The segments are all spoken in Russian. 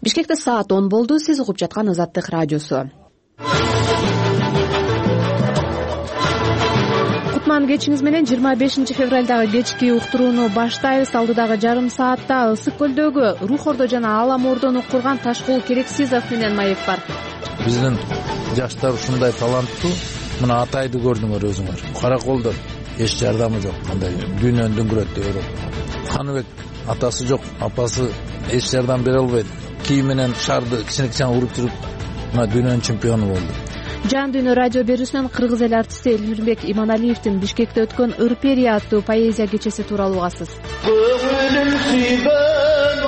Бишкекте саат 10 болду. Сиз угуп жаткан Азаттык радиосу. Кутман кечиңиз менен 25 февралдагы кечки уктурууну баштайбыз. Алдыдагы жарым саатта Ысык көлдөгү Рух Ордо жана Алам Ордону курган Ташкул Керексизов менен маек бар. Биздин жаштар ушундай таланттуу. Мына Атайды көрдүңөр өзүңөр. Караколдор эч жардамы жок. Мындай дүйнөнү дүңгүрөт деп ойлойм. Каныбек атасы жок, апасы эч жардам бере албайт. Кийин менен шарды кичине уруп жүрүп, мына дүйнөнүн чемпиону болду. Жан дүйнө радио берүүсүнөн кыргыз эл артисти Элмирбек Иманалиевдин Бишкекте өткөн Ырперия аттуу поэзия кечеси тууралуу угасыз. Көңүлүм сүйгөн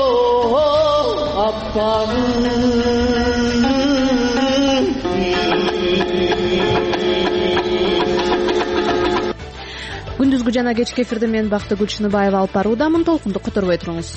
Күндүзгү жана кечки эфирде мен Бактыгүл Шыныбаева алып баруудамын. Толкунду которбой туруңуз.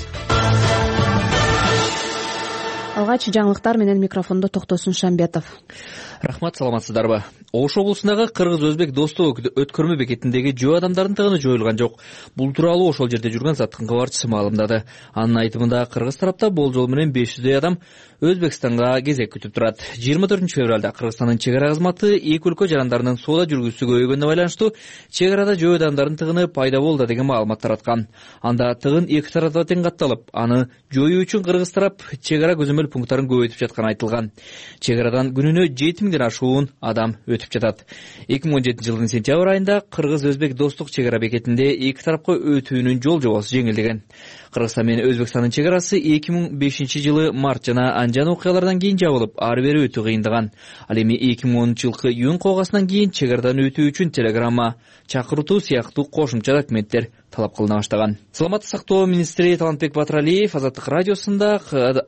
Алгач жаңылыктар менен микрофондо Токтосун Шамбетов. Рахмат, саламатсыздарбы? Ош облусундагы кыргыз-өзбек достук өткөрмө бекетиндеги жөө адамдардын тыгыны жоюлган жок. Бул тууралуу ошол жерде жүргөн заттын кабарчысы маалымдады. Анын айтымында кыргыз тарапта болжол менен 500 адам Өзбекстанга кезек күтүп турат. 24 февралда Кыргызстандын чек ара кызматы эки өлкө жарандарынын соода жүргүзүүсү көбөйгөнүнө байланыштуу чек арада жөө адамдардын тыгыны пайда болду деген маалымат тараткан. Анда тыгын эки тарапта тең катталып, аны жоюу үчүн кыргыз тарап чек ара көзөмөл пункттарын көбөйтүп жатканы айтылган. Чек арадан күнүнө 7000ден ашуун адам өтүп жатат. 2017 жылдын сентябрь айында кыргыз-өзбек достук чек ара бекетинде эки тарапка өтүүнүн жол жобосу жеңилдеген. Кыргызстан менен Өзбекстандын чек арасы 2005 жылы март жана анжан окуялардан кийин жабылып, ары бери өтүү кыйындаган. Ал эми 2010 жылкы июнь кылгасынан кийин чек арадан өтүү үчүн телеграмма, чакыртуу сыяктуу кошумча документтер талап кылына баштаган. Саламаттык сактоо министри Талантбек Батыралиев Азаттык радиосуна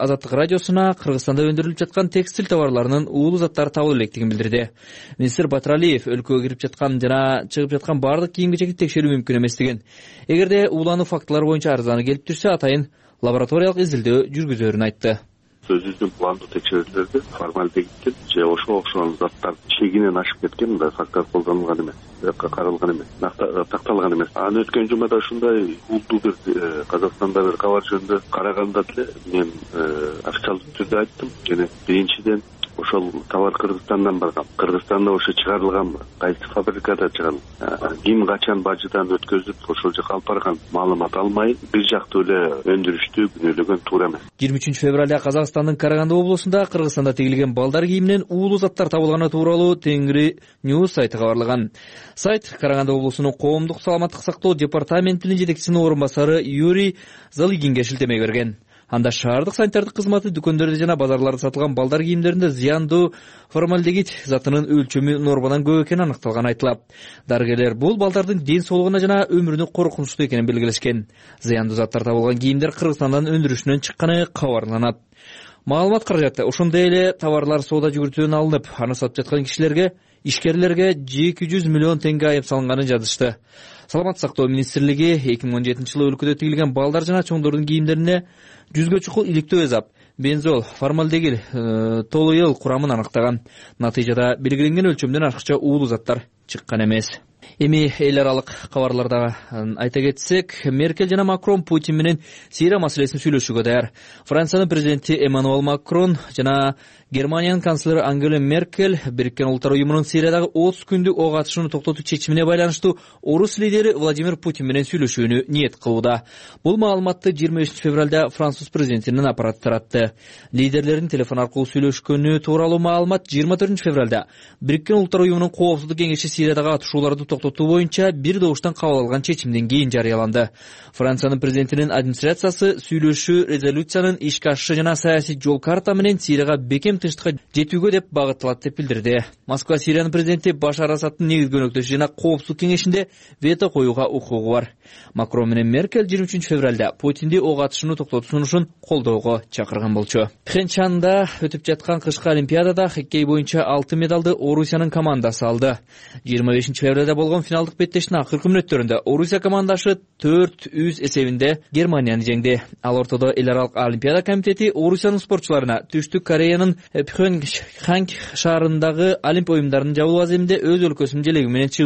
Кыргызстанда өндүрүлүп жаткан текстиль товарларынын уулуу заттары табылып электигин билдирди. Министр Батыралиев өлкөгө кирип жаткан жана чыгып жаткан бардык кийим-кечекти текшерүү мүмкүн эместигин, эгерде уулануу фактылары боюнча арыздануу келип турса, атайын лабораториялык изилдөө жүргүзөөрүн айтты. Өзүбүздүн пландуу текшерүүлөрдө формальдегиттер же ошого окшогон заттар чегинен ашып кеткен мындай факттар колдонулган эмес, каралган эмес, такталган эмес. Анан өткөн жумада ушундай уулдуу бир Казакстанда бир кабар жөнүндө караганда деле мен официалдуу түрдө айттым. Жана биринчиден ошол товар Кыргызстандан барган. Кыргызстанда ошо чыгарылганбы? Кайсы фабрикада чыгарылган? Ким качан бажыдан өткөзүп ошол жака алып барган? Маалымат алмай, бир жактуу эле өндүрүштү күнөөлөгөн туура эмес. 23 февралда Казакстандын Караганды облусунда Кыргызстанда тигилген балдар кийиминен уулуу заттар табылганы тууралуу Тенгри News сайты кабарлаган. Сайт Караганды облусунун коомдук саламаттык сактоо департаментинин жетекчисинин орун басары Юрий Залыгинге шилтеме берген. Анда шаардык санитардык кызматы дүкөндөрдө жана базарларда сатылган балдар кийимдеринде зыяндуу формальдегид затынын өлчөмү нормадан көп экени аныкталган айтылат. Дарыгерлер бул балдардын ден соолугуна жана өмүрүнө коркунучтуу экенин белгилешкен. Зыяндуу заттар табылган кийимдер Кыргызстандан өндүрүшүнөн чыкканы кабарланат. Маалымат каражаты ошондой эле товарлар соода жүгүртүүдөн алынып, аны сатып жаткан ишкерлерге 200 миллион теңге айып салынганын жазышты. Саламаттык сактоо министрлиги 2017 жылы өлкөдө тигилген балдар жана чоңдордун кийимдерине 100гө чукул иликтөө эзап, бензол, формальдегид, толуел курамын аныктаган. Натыйжада белгиленген өлчөмдөн ашыкча уулуу заттар чыккан эмес. Эми эл аралык кабарларда айта кетсек, Меркель жана Макрон Путин менен Сирия маселесин сүйлөшүүгө даяр. Франциянын президенти Эммануэл Макрон жана Германиянын канцлери Ангела Меркель Бириккен Улуттар уюмунун Сириядагы 30 күндүк ок атышууну токтотуу чечимине байланыштуу орус лидери Владимир Путин менен сүйлөшүүнү ниет кылууда. Бул маалыматты 25 февралда Француз президентинин аппараты таратты. Лидерлердин телефон аркылуу сүйлөшкөнү тууралуу маалымат 24 февралда Бириккен Улуттар уюмунун Коопсуздук кеңеши Сириядагы атышууларды токтотуу боюнча бир добуштан кабыл алган чечимден кийин жарыяланды. Франциянын президентинин администрациясы сүйлөшүү резолюциянын ишке ашышы жана саясий жол карта менен Сирияга бекем тынчтыкка жетүүгө деп багытталат деп билдирди. Москва Сириянын президенти Башар Асадтын негизги өнөктөшү жана Коопсуздук кеңешинде вето коюуга укугу бар. Макрон менен Меркель 23 февралда Путинди ок атышууну токтотуу сунушун колдоого чакырган болчу. Пхенчанда өтүп жаткан кышкы олимпиадада хоккей боюнча алтын медалды Орусиянын командасы алды. 25 февралда болгон финалдык беттештин акыркы мүнөттөрүндө Орусия командашы 4-3 эсебинде Германияны жеңди. Ал ортодо эл аралык олимпиада комитети Орусиянын спортчуларына Түштүк Кореянын Пхенчхан шаарындагы Олимп оюндарынын жабылуу аземинде өз өлкөсүнүн желеги менен чыгууга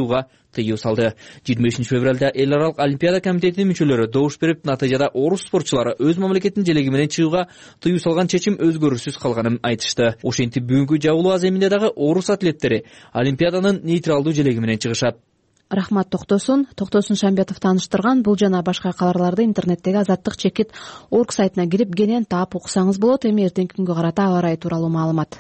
тыюу салды. 25-февралда эл аралык Олимпиада комитетинин мүчөлөрү добуш берип, натыйжада орус спортчулары өз мамлекетинин желеги менен чыгууга тыюу салган чечим өзгөрүүсүз калганын айтышты. Ошентип бүгүнкү жабылуу аземинде дагы орус атлеттери Олимпиаданын нейтралдуу желеги менен чыгышат. Рахмат Токтосун Шамбетов тааныштырган. Бул жана башка кабарларды интернеттеги azattik-org сайтына кирип кенен таап окусаңыз болот. Эми эртеңки күнгө карата аба ырайы тууралуу маалымат.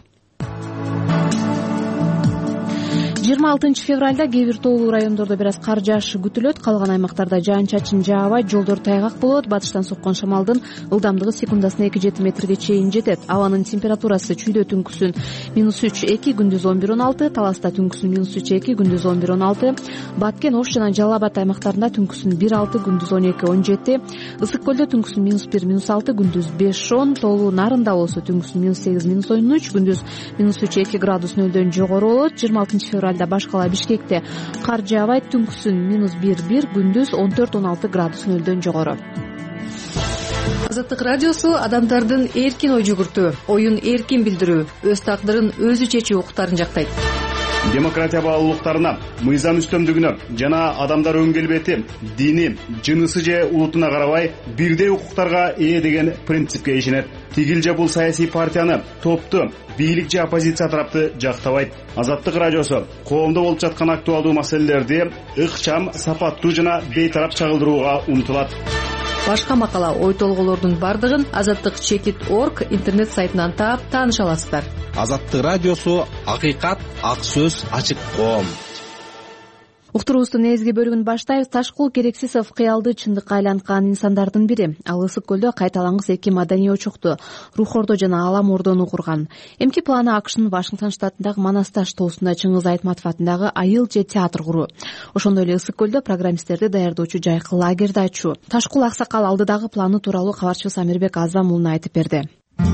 26 февралда кээ бир тоолуу райондордо бир аз кар жаашы күтүлөт. Калган аймактарда жаан-чачын жаабайт, жолдор тайгак болот. Батыштан соккон шамалдын ылдамдыгы секундасына 2-7 метрге чейин жетет. Абанын температурасы чүйдө түнкүсүн -3-2, күндүз 11-16, Таласта түнкүсүн -3-2, күндүз 11-16, Баткен, Ош жана Жалал Абад аймактарында түнкүсүн 1-6, күндүз 12-17, Ысык көлдө түнкүсүн -1-6, күндүз 5-10, тоолуу Нарында болсо түнкүсүн -8-13, күндүз -3-2 градус нөлдөн жогору болот. 26 февралда башкала Бишкекте кар жаабайт, түнкүсүн -1-1, күндүз 14-16 градус нөлдөн жогору. Азаттык радиосу адамдардын эркин ой жүгүртүү, оюн эркин билдирүү, өз тагдырын өзү чечүү укуктарын жактайт. Демократия баалуулуктарына, мыйзам үстөмдүгүнө жана адамдар өн келбети, дини, жынысы же улутуна карабай бирдей укуктарга ээ деген принципке ишенет. Тигил же бул саясий партияны, топту, бийлик же оппозиция тарапты жактабайт. Азаттык радиосу коомдо болуп жаткан актуалдуу маселелерди ыкчам, сапаттуу жана бейтарап чагылдырууга умтулат. Башка макала, ой толголордун бардыгын azattik-org интернет сайтынан таап тааныша аласыздар. Азаттык радиосу акыйкат, ак сөз, ачык коом. Уктуруубуздун негизги бөлүгүн баштайбыз. Ташкул Керексисов кыялды чындыкка айланткан инсандардын бири. Ал Ысык көлдө кайталангыс 2 маданий очокту, Рух Ордо жана Алам Ордону курган. Эмки планы АКШнын Вашингтон штатындагы Манасташ тоосунда Чыңгыз Айтматов атындагы айыл же театр куруу. Ошондой эле Ысык көлдө программисттерди даярдоочу жайкы лагерди ачуу. Ташкул аксакал алдыдагы планы тууралуу кабарчыбыз Амирбек Азам уулуна айтып берди.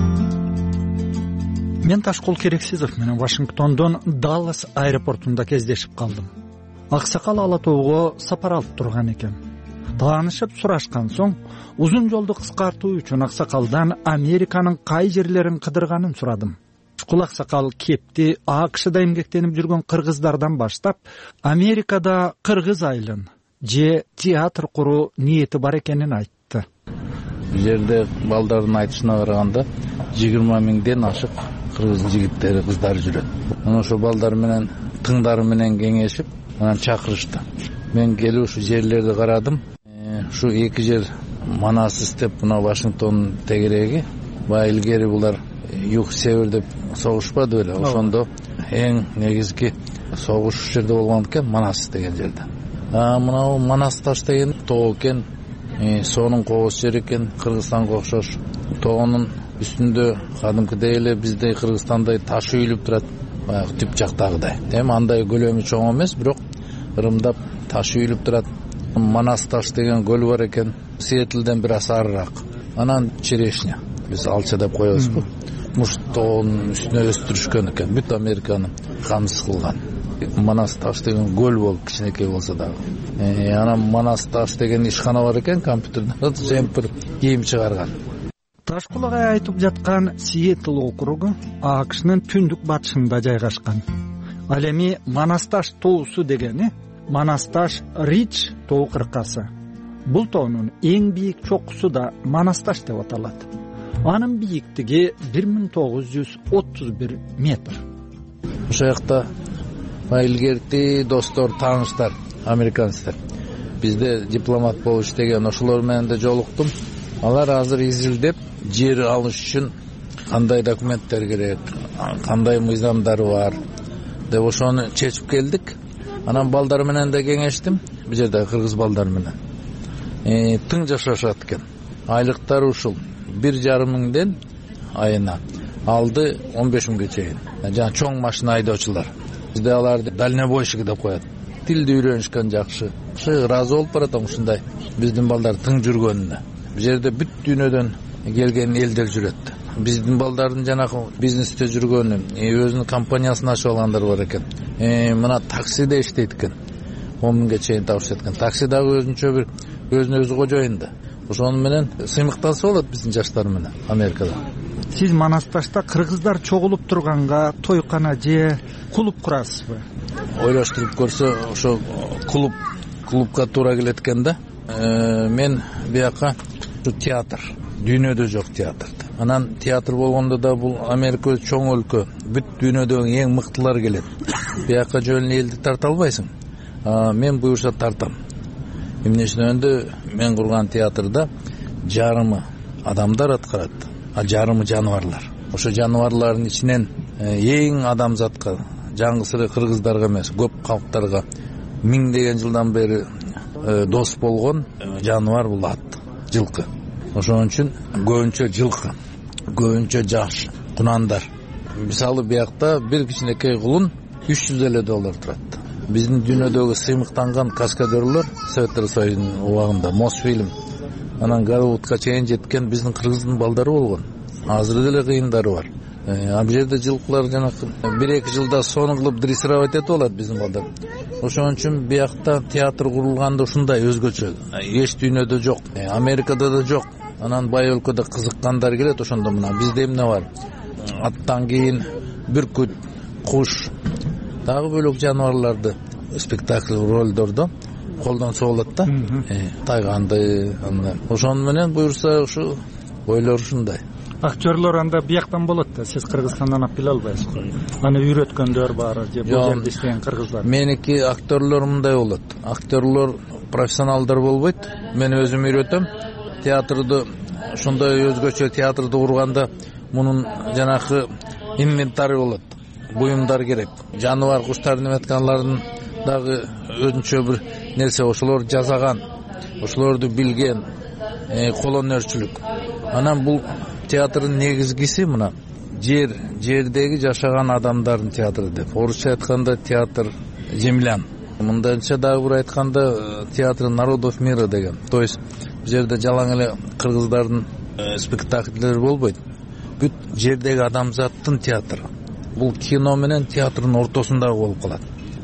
Мен Ташкул Керексисов менен Вашингтондон Даллас аэропортунда кездешип калдым. Аксакал ала тоого сапар алып турган экен. Таанышып сурашкан соң, узун жолду кыскартуу үчүн аксакалдан Американын кай жерлерин кыдырганын сурадым. Ташкул аксакал кепти АКШда эмгектенип жүргөн кыргыздардан баштап, Америкада кыргыз айылын же театр куруу ниети бар экенин айтты. Бул жерде балдардын айтышына караганда 20 миңден ашык кыргыз жигиттери, кыздары жүрөт. Мына ошо балдар менен, тыңдары менен кеңешип, анан чакырышты. Мен келип ушу жерлерди карадым. Ушу 2 жер Манас деп, мына Вашингтон тегереги. Баа илгери булар юг-север деп согушпады беле. Ошондо эң негизги согуш ушул жерде болгон экен, Манас деген жерде. Мына Манас таш деген тоо экен, сонун кооз жер экен, Кыргызстанга окшош. Тоонун үстүндө кадимкидей эле биздей Кыргызстандай таш үйүлүп турат. Баягы түп жактагыдай. Эми андай көлөмү чоң эмес, бирок ырымдап таш үйүлүп турат. Манас таш деген көл бар экен. Сиэтлден бир аз арыраак. Анан черешня. Биз алча деп коебузбу. Муш тоонун үстүнө өстүрүшкөн экен. Бүт Американы камсыз кылган. Манас таш деген көл болуп кичинекей болсо дагы. Анан Манас таш деген ишкана бар экен, компьютерден жемпир кийим чыгарган. Ташкул агай айтып жаткан Сиэтл округу АКШнын түндүк батышында жайгашкан. Ал эми Манасташ тоосу дегени Манасташ Рич тоо кыркасы. Бул тоонун эң бийик чокусу да Манасташ деп аталат. Анын бийиктиги 1931 метр. Ошол жакта илгерки достор, тааныштар, американецтер. Бизде дипломат болуп иштеген ошолор менен да жолуктум. Алар азыр изилдеп жер алыш үчүн кандай документтер керек, кандай мыйзамдары бар деп ошону чечип келдик. Анан балдар менен да кеңештим. Бул жерде кыргыз балдар менен. Тың жашашат экен. Айлыктары ушул 1,5 миңден айына, алды 15 миңге чейин. Жана чоң машина айдоочулар. Бизде аларды дальнобойщик деп коет. Тилди үйрөнүшкөн жакшы. Ыраазы болуп баратам ушундай биздин балдар тың жүргөнүнө. Бул жерде бүт дүйнөдөн келген элдер жүрөт. Биздин балдардын жанагы бизнесте жүргөнү, өзүнүн компаниясын ачып алгандар бар экен. Мына таксиде иштейт экен. 10 миңге чейин табышат экен. Такси дагы өзүнчө бир өзүнүн өзү кожоюн да. Ошону менен сыймыктанса болот биздин жаштар менен Америкада. Сиз Манасташта кыргыздар чогулуп турганга тойкана же клуб курасызбы? ойлоштуруп көрсө ошо клубка туура келет экен да. Мен бияка театр, дүйнөдө жок театр. Анан театр болгондо да бул Америка чоң өлкө, бүт дүйнөдөгү эң мыктылар келет. Бияка жөн элди тарта албайсың. Мен буюрса тартам. Эмне үчүн мен курган театрда жарымы адамдар аткарат, жарымы жаныбарлар. Ошо жаныбарлардын ичинен эң адамзатка, жаңгысыры кыргыздарга эмес, көп калктарга миңдеген жылдан бери дос болгон жаныбар бул ат, жылкы. Ошон үчүн көбүнчө жылкы, көбүнчө жаш, кунандар. Мисалы биякта бир кичинекей кулун $300 турат. Биздин дүйнөдөгү сыймыктанган каскадерлер Советтер Союзунун убагында Мосфильм, анан Голливудка чейин жеткен биздин кыргыздын балдары болгон. Азыр деле кыйындары бар. Ал жерде жылкылар жанакы 1-2 жылда сону кылып дрессировать этип алат биздин балдар. Ошон үчүн биякта театр курулганда ушундай өзгөчө. Эч дүйнөдө жок, Америкада да жок. Анан бай өлкөдө кызыккандар келет, ошондо мына бизде эмне бар? Аттан кийин бүркүт, куш, дагы бөлөк жаныбарларды спектакль ролдордо колдонсо болот да. Тайганды, ошон менен буюрса ушу ойлор ушундай. Актерлор анда бияктан болот да, сиз Кыргызстандан алып келе албайсыз го. Аны үйрөткөндөр бар же бул жерде иштеген кыргыздар. Меники актерлор мындай болот. Актерлор профессионалдар болбойт. Мен өзүм үйрөтөм. Театрды ушундай өзгөчө театрды курганда мунун жанакы инвентары болот. Буюмдар керек. Жаныбар куштардын эметканлардын дагы өзүнчө бир нерсе, ошолор жасаган, ошолорду билген, колонерчүлүк. Анан бул театрдын негизгиси мына жердеги жашаган адамдардын театры деп. Орусча айтканда театр землян. Мындайча дагы бир айтканда театр народов мира деген. То есть бул жерде жалаң эле кыргыздардын спектакльдери болбойт. Бүт жердеги адамзаттын театры. Бул кино менен театрдын ортосунда болуп калат.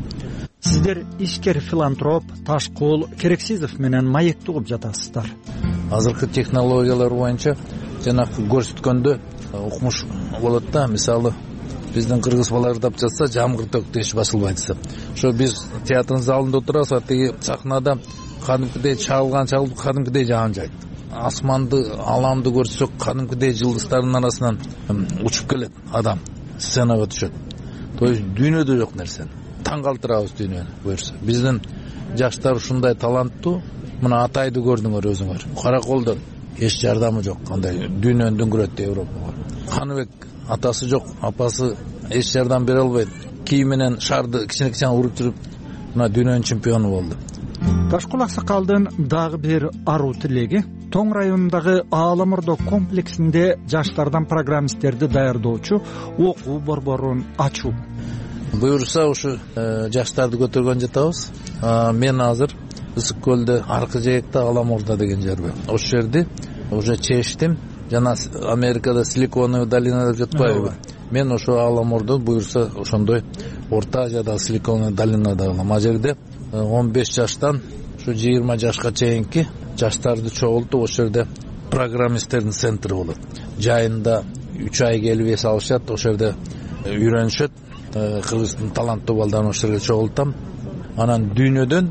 Сиздер ишкер филантроп Ташкул Керексизов менен маекти угуп жатасыздар. Азыркы технологиялар боюнча жанакы көрсөткөндө укмуш болот да. Мисалы биздин кыргыз балдар тап жатса жамгыр төктү эч басылбайт десеп. Ошо биз театрдын залында отурабыз, атиги сахнада кадимкидей чалып кадимкидей жаан жайт. Асманды, аламды көрсөк кадимкидей жылдыздардын арасынан учуп келет адам, сценага түшөт. То есть дүйнөдө жок нерсе. Таң калтырабыз дүйнөнү буюрса. Биздин жаштар ушундай таланттуу. Мына Атайды көрдүңөр өзүңөр. Караколдон эч жардамы жок. Кандай дүйнөнү дөңгөрөт Европага. Каныбек атасы жок, апасы эч жардам бере албайт. Кийим менен шарды кичине уруп жүрүп, мына дүйнөнүн чемпиону болду. Ташкул Аксакалдын дагы бир аруу тилеги Тоң районундагы Ааламордо комплексинде жаштардан программисттерди даярдоочу окуу борборун ачуу. Буюрса ушу жаштарды көтөргөн жатабыз. Мен азыр Ысык көлдө аркы жээкте Ааламордо деген жер бар. Ошол жерди уже чечтим. Жана Америкада Силиконовая долина деп жатпайбы? Мен ошо Ааламордо буюрса ошондой Орто Азияда Силиконовая долинада калам. А жерде 15 жаштан ушу 20 жашка чейинки жаштарды чогултуп ошол жерде программисттердин центри болот. Жайында 3 ай келип эс алышат, ошол жерде үйрөнүшөт. Кыргыздын таланттуу балдарын ошол жерге чогултам. Анан дүйнөдөн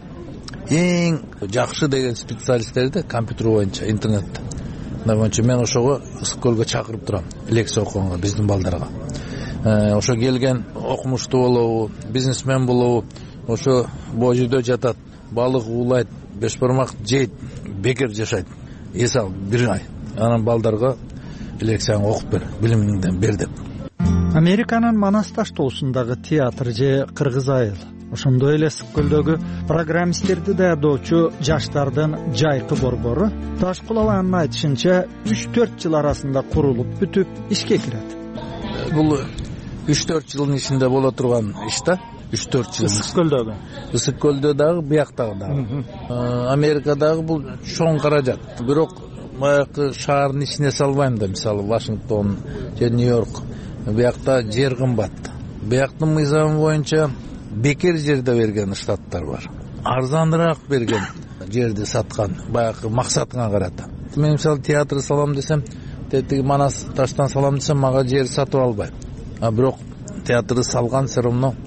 эң жакшы деген специалисттерди компьютер боюнча, интернетте. Мына боюнча мен ошого Ысык көлгө чакырып турам, лекция окуганга биздин балдарга. Ошо келген окумуштуу болобу, бизнесмен болобу, ошо божүйдө жатат, балык уулайт, бешбармак жейт, бекер жашайт. Эс ал 1 ай. Анан балдарга лекцияны окуп бер, билимиңден бер деп. Американын Манас таш тоосундагы театр же Кыргыз айыл, ошондой эле Ысык көлдөгү программисттерди даярдоочу жаштардын жайкы борбору Ташкул аланын айтышынча 3-4 жыл арасында курулуп бүтүп ишке кирет. Бул 3-4 жылдын ичинде боло турган иш да. 3-4 жыл. Ысык көлдөгү. Ысык көлдө дагы, бияктагы дагы. Америкадагы бул чоң каражат. Бирок баягы шаардын ичине салбайм да, мисалы Вашингтон же Нью-Йорк. Биякта жер кымбат. Бияктын мыйзамы боюнча бекер жерде берген штаттар бар. Арзаныраак берген жерди саткан, баягы максатыңа карата. Мен мисалы театр салам десем, тетиги Манас таштан салам десем, мага жер сатып албайм. А бирок театрды салган все равно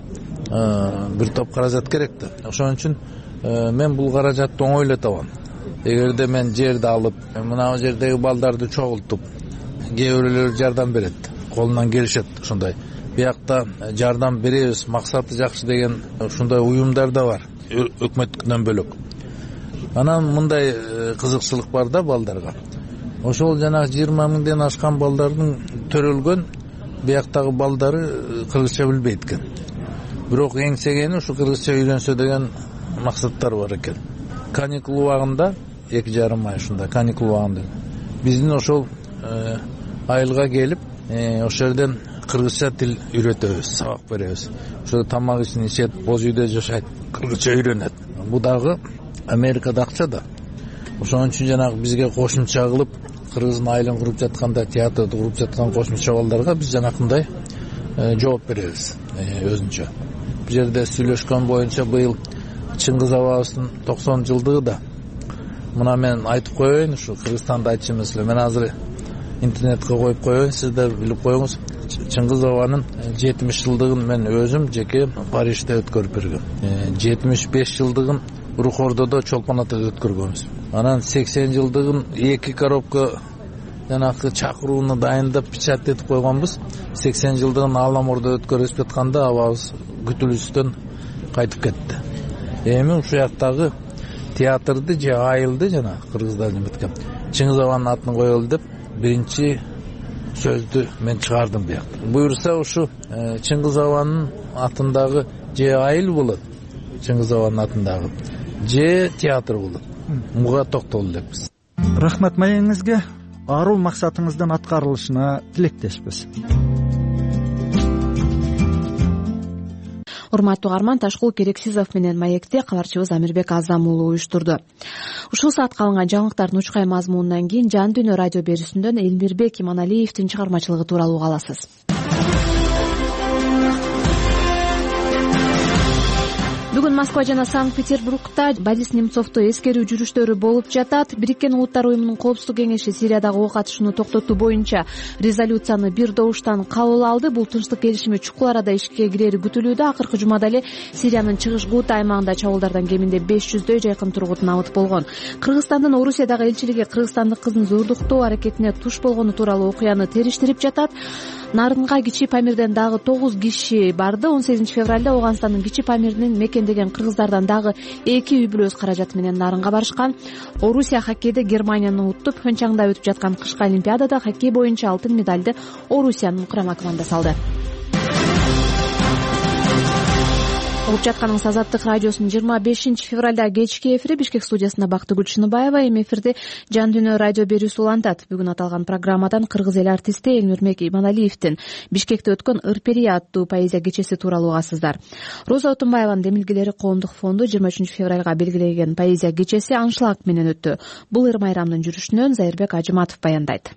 бир топ каражат керек да. Ошон үчүн мен бул каражатты оңойлой табам. Эгерде мен жерди алып, мына жердеги балдарды чогултуп, кээ бирөөлөр жардам берет, колунан келишет ушундай. Биякта жардам беребиз, максаты жакшы деген ушундай уюмдар да бар, өкмөттүкүнөн бөлөк. Анан мындай кызыкчылык бар да балдарга. Ошол жана 20 миңден ашкан балдардын төрөлгөн бияктагы балдары кыргызча билбейт экен. Бирок эңсегени ушу кыргызча үйрөнсө деген максаттар бар экен. Каникул убагында 2,5 ай ушундай каникул убагында биздин ошол айылга келип, ошол жерден кыргызча тил үйрөтөбүз, сабак беребиз. Ошо тамак ишин ичет, боз үйдө жашайт, кыргызча үйрөнөт. Бул дагы Америкада акча да. Ошон үчүн жанагы бизге кошумча кылып, кыргыздын айылын куруп жатканда, театрды куруп жаткан кошумча балдарга биз жанакындай жооп беребиз өзүнчө. Бул жерде сүйлөшкөн боюнча быйыл Чыңгыз абабыздын 90 жылдыгы да. Мына мен айтып коеюн, ушу Кыргызстанда айтчу эмес эле. Мен азыр интернетке коюп коеюн, сиздер билип коюңуз. Чыңгыз абанын 70 жылдыгын мен өзүм жеке Парижде өткөрүп бергем. 75 жылдыгын Рухордодо чолпон атада өткөргөнбүз. Анан 80 жылдыгын 2 коробка жанагы чакырууну дайындап печать этип койгонбуз. 80 жылдыгын Аламордо өткөрүп жатканда абабыз күтүлүүстөн кайтып кетти. Эми ушул жактагы театрды же айылды жана кыргыздар неметкен Чыңгыз абанын атын коелу деп биринчи сөздү мен чыгардым биякта. Буюрса ушу Чыңгыз абанын атындагы же айыл болот, Чыңгыз абанын атындагы же театр болот. Муга токтолду деппиз. Рахмат маегиңизге, аруу максатыңыздын аткарылышына тилектешпиз. Урматтуу угарман, Ташкул Керексизов менен маекти кабарчыбыз Амирбек Азам уулу уюштурду. Ушул саатка алынган жаңылыктардын учкай мазмунунан кийин Жан Дүйнө радио берүүсүндөн Элмирбек Иманалиевдин чыгармачылыгы тууралуу уга аласыз. Бүгүн Москва жана Санкт-Петербургда Борис Немцовду эскерүү жүрүштөрү болуп жатат. Бириккен Улуттар уюмунун Коопсуздук кеңеши Сириядагы ок атышууну токтотуу боюнча резолюцияны бир добуштан кабыл алды. Бул тынчтык келишими чукул арада ишке кирери күтүлүүдө. Акыркы жумада эле Сириянын чыгыш Гута аймагында чабуулдардан кеминде 500дөй жайкын тургут набыт болгон. Кыргызстандын Орусиядагы элчилиги кыргызстандык кыздын зордуктоо аракетине туш болгону тууралуу окуяны териштирип жатат. Нарынга Кичи Памирден дагы 9 киши барды. 18 февралда Ооганстандын Кичи Памиринин мекендеген кыргыздардан дагы 2 үй бүлө өз каражаты менен Нарынга барышкан. Орусия хоккейде Германияны уттуп, Пхенчангда өтүп жаткан кышкы олимпиадада хоккей боюнча алтын медалды Орусиянын курама командасы алды. Угуп жатканыңыз Азаттык радиосунун 25 февралда кечки эфири. Бишкек студиясында Бактыгүл Чыныбаева. Эми эфирде Жан Дүйнө радио берүүсү улантат. Бүгүн аталган программадан кыргыз эл артисти Элмирбек Иманалиевдин Бишкекте өткөн Ырперия аттуу поэзия кечеси тууралуу угасыздар. Роза Отунбаеванын Демилгелери коомдук фонду 23 февралга белгилеген поэзия кечеси аншлаг менен өттү. Бул ыр майрамдын жүрүшүнөн Зайырбек Ажыматов баяндайт.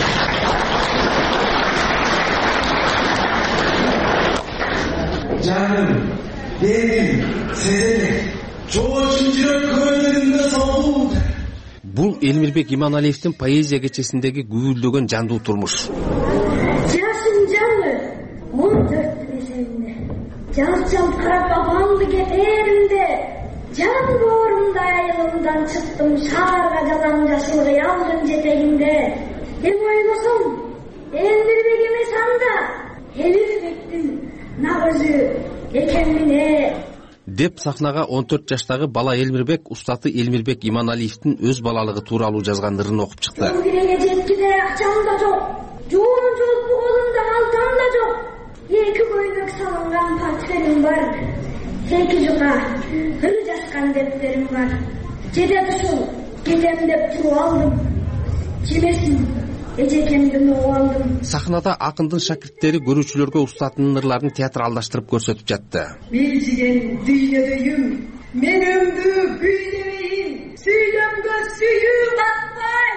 Жаным, benim, senin, çoğuşunca köylerinде soğuk. Бул Элмирбек Иманалиевдин поэзия кечесиндеги күбүлдөгөн жандуу турмуш. Жашым жаны 14 yaşında. Жалчам карап апамды кетеринде, жан боорумда айылымдан чыктым шаарга жалаң жашыл кыялдын жетегинде. Эми ойлосом, Элмирбек эмес анда, Элмирбектин нагызы экенмине деп сахнага 14 жаштагы бала Элмирбек устаты Элмирбек Иманалиевдин өз балалыгы тууралуу жазган ырын окуп чыкты. Киреге жеткиде акчам да жок, жоон жолпу колумда калтам да жок. Эки көйнөк салынган портфелим бар, эки жука ыр жазган дептерим бар. Жетет ушул, кетем деп туруп алдым. Жемесин эжекемдин оолдум. Сахнада акындын шакирттери көрүүчүлөргө устатынын ырларын театралдаштырып көрсөтүп жатты. Билжиген дүйнөдөйүм, мен өмдү күйдөйүн, сүйлөмгө сүйүү катпай.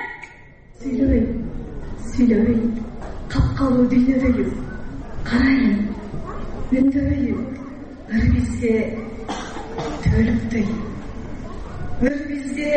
Сүйлөбөйүн, капкалуу дүйнөдөйүм, карайын, үндөбөйүн, ыр бизге төлүктөй, ыр бизге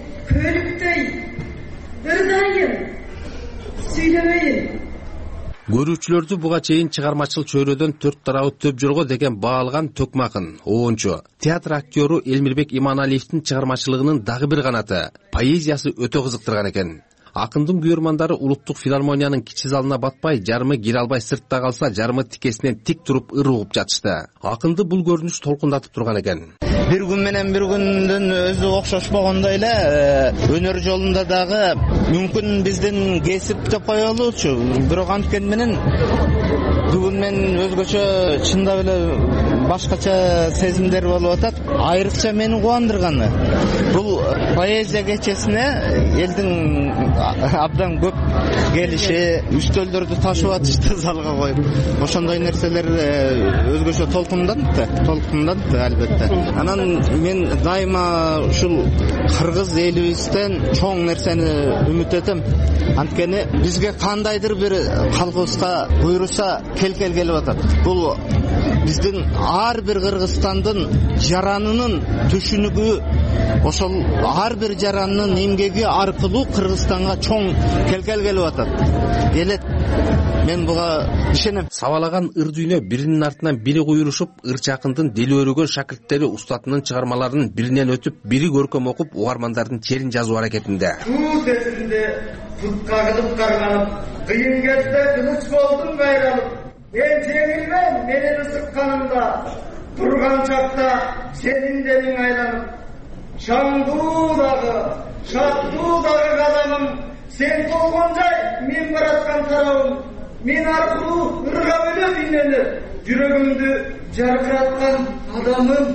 көлүктөй, ырдайын. Көрүүчүлөрдү буга чейин чыгармачыл чөйрөдөн 4 тарабы төп жолго деген баалган Төкмакын, оончу, театр актёру Элмирбек Иманалиевдин чыгармачылыгынын дагы бир канаты, поэзиясы өтө кызыктырган экен. Акындын күйөрмандары улуттук филармониянын кичи залына батпай, жарымы кире албай сыртта калса, жарымы тикесинен тик туруп ыр угуп жатышты. Акынды бул көрүнүш толкундатып турган экен. Бир күн менен бир күндүн өзү окшошпогондой эле, өнөр жолунда дагы мүмкүн биздин кесип деп кое алуучу. Бирок анткени менен бүгүн мен өзгөчө чындап эле башкача сезимдер болуп атат. Айрыкча мени кубандырганы бул поэзия кечесине элдин абдан көп келиши, үстөлдөрдү ташып атышты залга коюп. Ошондой нерселер өзгөчө толкундантты албетте. Анан мен дайыма ушул кыргыз элибизден чоң нерсени үмүт этем. Анткени бизге кандайдыр бир калкыбызга буйруса келкел келип атат. Бул биздин ар бир Кыргызстандын жаранынын түшүнүгү, ошол ар бир жаранынын эмгеги аркылуу Кыргызстанга чоң келкел келип атат. Элет мен буга ишенем. Сабалаган ыр дүйнө биринин артынан бири куйрушуп, ырчы акындын дили өрөгөн шакирттери устатынын чыгармаларын биринен өтүп, бири көркөм окуп, угармандардын терин жазуу аракетинде. Суу тесинде тутка кылып карганып, кыйын кезде тыныч болдум кайралып. Мен жеңилмен менен ысыкканымда, турган чакта сенин демиң айланып. Шаңдуу дагы, шаттуу дагы кадамым, сен болгон жай мен бараткан тарабым. Мен аркылуу ырга бөлө дүйнөнү, жүрөгүмдү жаркыраткан адамым.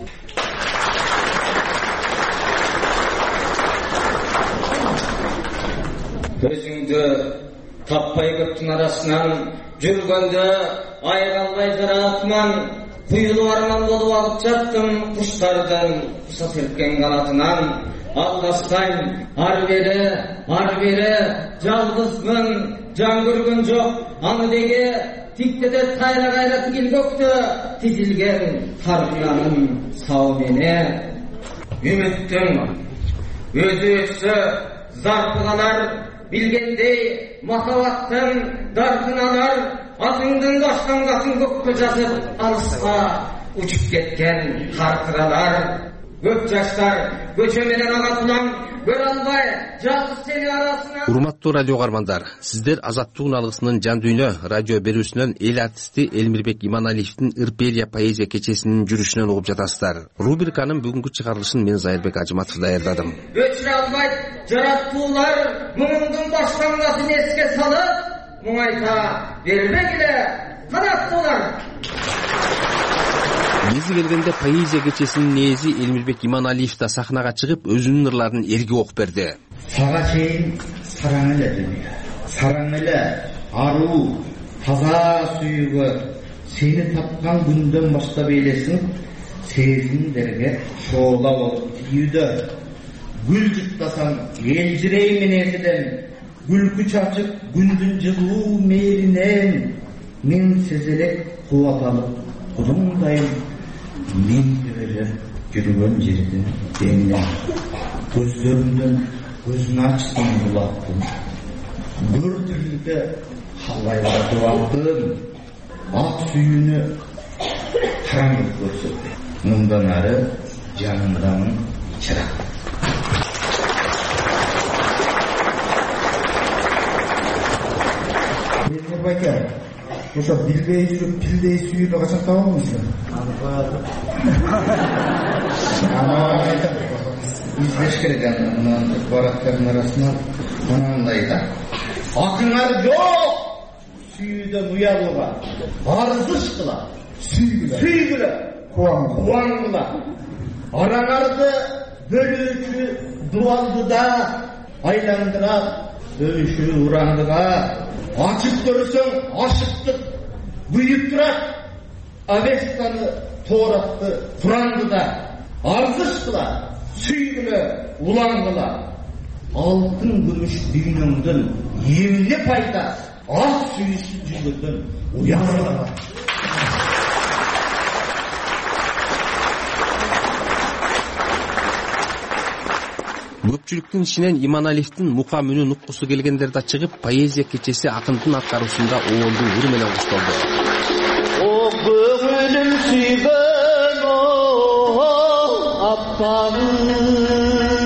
Өзүңдү таппай көптүн арасынан, жүргөндө айралбай жаратман. Куюлуу арман болуп алып жаттым куштардын куса серпкен канатынан. Алдастайм ар бери жалгызмын, жан көргөн жок аны деге, тиктеде кайра тигил көктө тизилген тарбиянын сау мене. Үмүттүн өзү өтсө зарпы калар, билгендей махабаттын даркын алар. Атыңдын баштангатын көккө жазып, алыска учуп кеткен каркыралар. Көп жаштар көчө менен агатылам, көрө албай жалгыз сени арасынан. Урматтуу радио каармандар, сиздер Азаттыктын алгысынын жан дүйнө радио берүүсүнөн эл артисти Элмирбек Иманалиевдин Ырпелия поэзия кечесинин жүрүшүнөн угуп жатасыздар. Рубриканын бүгүнкү чыгарылышын мен Зайырбек Ажыматов даярдадым. Өчүрө албай жараттуулар муңуңдун баштангатын эске салып, муңайта бербегиле канаттуулар. Мези келгенде поэзия кечесинин нээзи Элмирбек Иманалиев да сахнага чыгып, өзүнүн ырларын элге окуп берди. Сага чейин сараң эле дүйнө, сараң эле аруу, таза сүйүүгө сени тапкан күндөн баштап элесиң, сезимдерге шоола болуп тиүүдө. Гүл жыттасаң элжирей минезиден, күлкү чачып күндүн жылуу мээринен, мен сезелек кубат алып кудуңдайым, мен төбөлөр жүргөн жердин деминен. Көздөрүмдөн көзүн ачтым булаттым, көр тирликке халайгатып аттым. Ак сүйүүнү караңгы көрсөттү, мындан ары жанымдамын чырак. Байка, ошо билбей жүрүп пилдей сүйүүнү качан табамысың? Издеш керек анан барактардын арасынан мынандай да. Акыңар жок! Сүйүүдөн уялууга, арзышкыла, сүйгүлө, кубаңгыла. Араңарды бөлүүчү дуалдыда айландырат, бөлүшүү урандыга. Açıp görürsen aşıktır, büyük durak, Avesta'nı toğrattı, Kur'an'dı da, arzıştılar, süygüle, ulandılar. Altın gümüş düğünümdün, yemli payda, ah süyüsücülüğün uyandılar. Көпчүлүктүн ичинен Иманалиевдин мукам үнүн уккусу келгендер да чыгып, поэзия кечеси акындын аткаруусунда оолду ур менен коштолду. О көңүлүм сүйгөн аппагым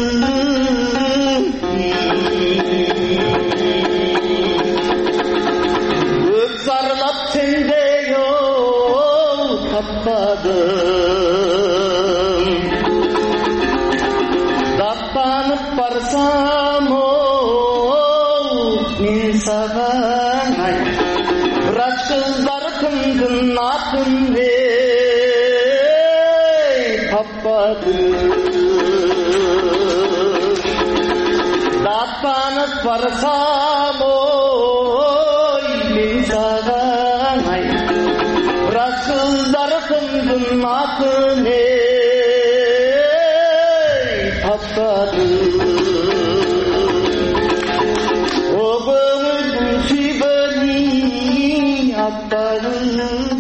көп зарлап сендей таппадым даттанып барсам мен саған бирок кыздар кымдын атын таппадым даттанып барсам мен саған бирок кыздар кымдын атын таппадым о көңүлдүн сүйгөнү аппагым.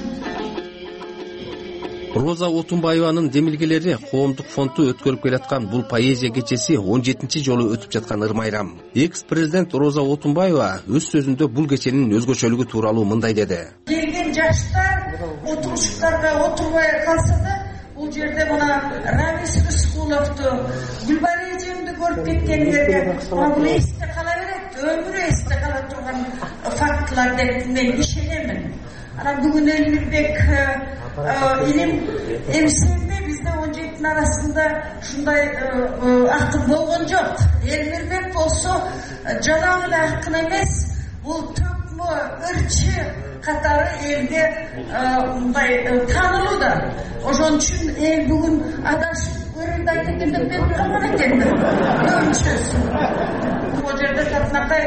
Роза Отунбаеванын демилгелери коомдук фонду өткөрүп келаткан бул поэзия кечеси 17-чи жолу өтүп жаткан ырмайрам. Экс-президент Роза Отунбаева өз сөзүндө бул кеченин өзгөчөлүгү тууралуу мындай деди. Келген жаштар отурушуктарга отурбай калса да, бул жерде мына Рамис Рыскуловду, Гүлбария эжемди көрүп кеткендерге бул эсте кала берет, өмүрү эсте кала турган фактылар деп мен ишенемин. Анан бүгүн Элмирбек илим эмсемде бизде 17 арасында ушундай акын болгон жок. Элмирбек болсо жалаң эле акын эмес, бул төкмө ырчы катары элге мындай таанылууда. Ошон үчүн эл бүгүн адашып өрүлдү айт экен деп мен калган экенмин. Көбүнчөсү бул жерде Татнакай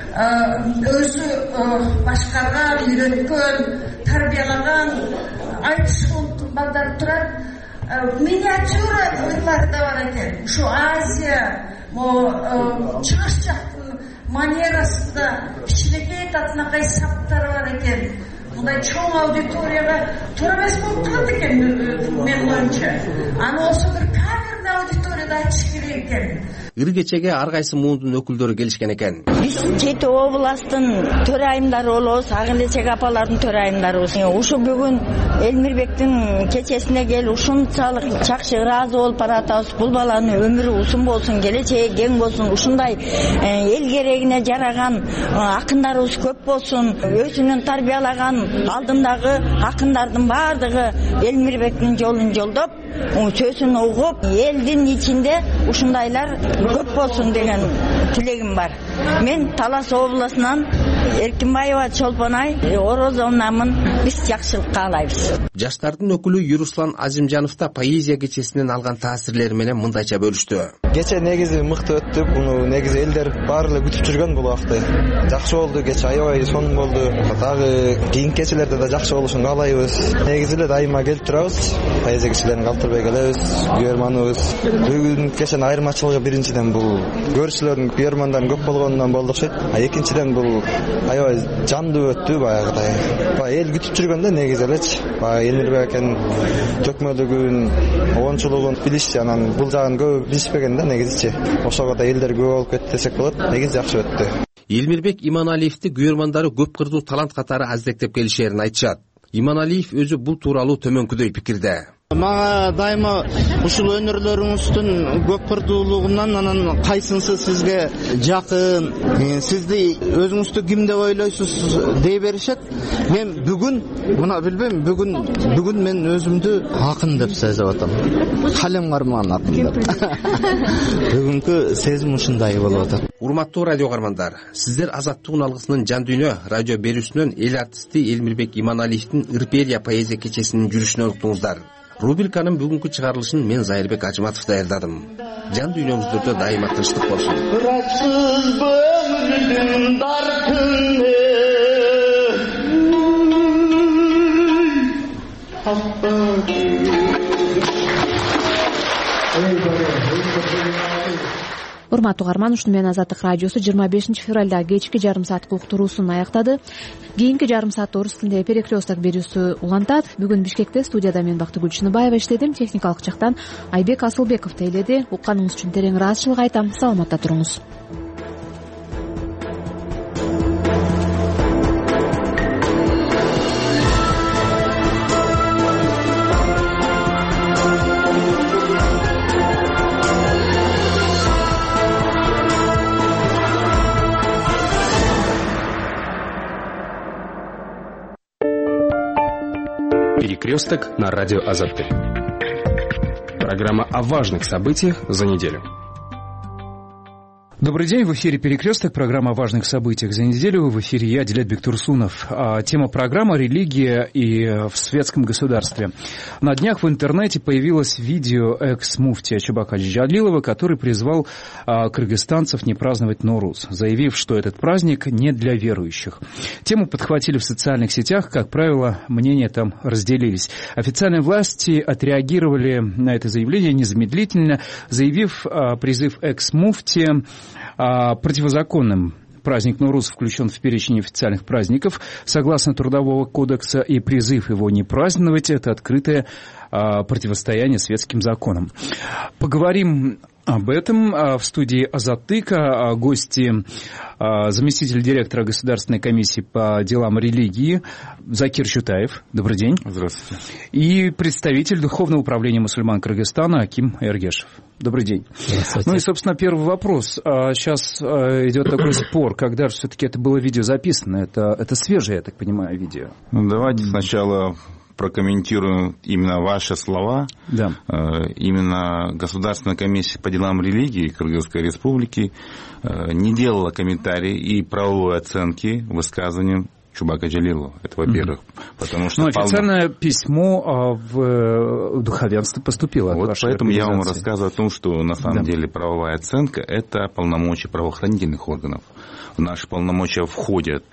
өзү башкарган, үйрөткөн, тарбиялаган айтыш фондунун балдары турат. Миниатюралары да бар экен. Ушу Азия, чыгыш жактын манерасында кичинекей Татнакай саптары бар экен. Мындай чоң аудиторияга туура эмес болуп калат экен менин оюмча. Аны болсо бир камерный аудиторияда айтыш керек экен. Ыр кечеге ар кайсы муундун өкүлдөрү келишкен экен. Биз Жети областын төрайымдары болобуз, ак элечек апалардын төрайымдарыбыз. Ушу бүгүн Элмирбектин кечесине келип ушунчалык жакшы ыраазы болуп баратабыз. Бул баланын өмүрү узун болсун, келечеги кең болсун, ушундай эл керегине жараган акындарыбыз көп болсун. Өзүнүн тарбиялаган алдындагы акындардын баардыгы Элмирбектин жолун жолдоп, сөзүн угуп, элдин ичинде ушундайлар көп болсун деген тилегим бар. Мен Талас облусунан Эркинбаева Чолпонай Орозонамын. Биз жакшылык каалайбыз. Жаштардын өкүлү Юруслан Азимжанов да поэзия кечесинен алган таасирлери менен мындайча бөлүштү. Кече негизи мыкты өттү. Буну негизи элдер баары эле күтүп жүргөн бул убакты. Жакшы болду, кече аябай сонун болду. Дагы кийинки кечелерде да жакшы болушун каалайбыз. Негизи эле дайыма келип турабыз. Поэзия кечелерин калтырбай келебиз. Күйөрманыбыз. Бүгүн кеченин айырмачылыгы биринчиден бул көрүүчүлөрдүн күйөрмандарын көп болгонунан болду окшойт. Экинчиден бул аябай жандуу өттү баягыдай. Эл күтүп жүргөндө негизи элечи. Элмирбектин төкмөлүгүн, оончулугун билишчи, анан бул жагын көп билишпеген да негизичи. Ошого да элдер көп болуп кетти десек болот. Негизи жакшы өттү. Элмирбек Иманалиевди күйөрмандары көп кырдуу талант катары аздектеп келишерин айтышат. Иманалиев өзү бул тууралуу төмөнкүдөй пикирде. Мага дайыма ушул өнөрлөрүңүздүн көп кырдуулугунан анан кайсынысы сизге жакын, сизди өзүңүздү ким деп ойлойсуз дей беришет. Мен бүгүн мына билбейм, бүгүн мен өзүмдү акын деп сезип атам. Калем кармаган акын деп. Бүгүнкү сезим ушундай болуп атат. Урматтуу радио каармандар, сиздер Азаттык алгысынын Жан дүйнө радио берүүсүнөн эл артисти Элмирбек Иманалиевдин Ирперия поэзия кечесинин жүрүшүнө уктуңуздар. Рубриканын бүгүнкү чыгарылышын мен Зайырбек Ажыматов даярдадым. Жан дүйнөңүздөрдө дайыма тынчтык болсун. Быраксыз бөңүлдүн даркыны урматтуу угарман, ушуну менен Азаттык радиосу 25 февралда кечки жарым сааттык уктуруусун аяктады. Кийинки жарым саатта орус тилинде перекресток берүүсү улантат. Бүгүн Бишкекте студияда мен Бактыгүл Чыныбаева иштедим. Техникалык жактан Айбек Асылбеков тейледи. Укканыңыз үчүн терең ыраазычылык айтам. Саламатта туруңуз. Перекресток на радио Азаттык. Программа о важных событиях за неделю. Добрый день, в эфире «Перекресток», программа о важных событиях за неделю. В эфире я, Дилет Бектурсунов. Тема программы «Религия и в светском государстве». На днях в интернете появилось видео экс-муфтия Чубака Джалилова, который призвал кыргызстанцев не праздновать Норуз, заявив, что этот праздник не для верующих. Тему подхватили в социальных сетях, как правило, мнения там разделились. Официальные власти отреагировали на это заявление незамедлительно, заявив призыв экс-муфтия противозаконным. Праздник Норуз включен в перечень официальных праздников согласно Трудового кодекса, и призыв его не праздновать – это открытое противостояние светским законам. Поговорим об этом в студии Азаттыка. Гости заместитель директора Государственной комиссии по делам религии Закир Чутаев. Добрый день. Здравствуйте. И представитель Духовного управления мусульман Кыргызстана Аким Эргешев. Добрый день. Здравствуйте. Ну и, собственно, первый вопрос. Сейчас идет такой спор, когда же все-таки это было видео записано? Это свежее, я так понимаю, видео. Ну, давайте сначала прокомментирую именно ваши слова. Да. Именно Государственная комиссия по делам религии Кыргызской Республики не делала комментарий и правовой оценки высказываниям Чубака Джалилова. Это, во-первых. Потому что официальное письмо в духовенство поступило. Вот поэтому я вам рассказываю о том, что на самом деле правовая оценка – это полномочия правоохранительных органов. В наши полномочия входят.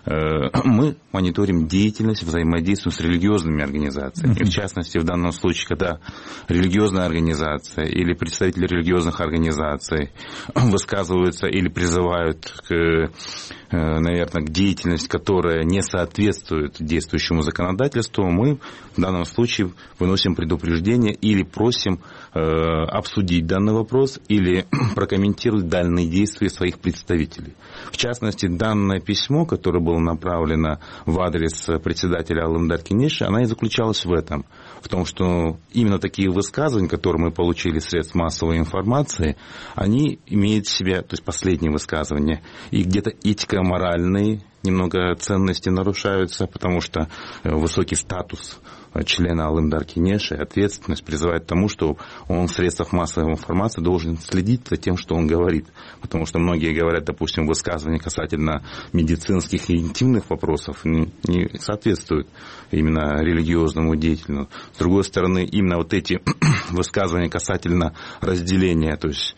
Мы мониторим деятельность, взаимодействуем с религиозными организациями. И в частности, в данном случае, когда религиозная организация или представители религиозных организаций высказываются или призывают к деятельности, которая не соответствует действующему законодательству, мы в данном случае выносим предупреждение или просим обсудить данный вопрос или прокомментировать данные действия своих представителей. В частности, данное письмо, которое было направлено в адрес председателя Алымдар Кенеши, оно и заключалось в этом. В том, что именно такие высказывания, которые мы получили из средств массовой информации, они имеют в себе, то есть последние высказывания, и где-то этико-моральные немного ценности нарушаются, потому что высокий статус члена Алымдар Кенеши, ответственность призывает к тому, что он в средствах массовой информации должен следить за тем, что он говорит. Потому что многие говорят, допустим, высказывания касательно медицинских и интимных вопросов не соответствуют именно религиозному деятелю. С другой стороны, именно вот эти высказывания касательно разделения, то есть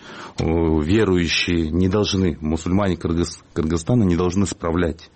верующие не должны, мусульмане Кыргызстана не должны справлять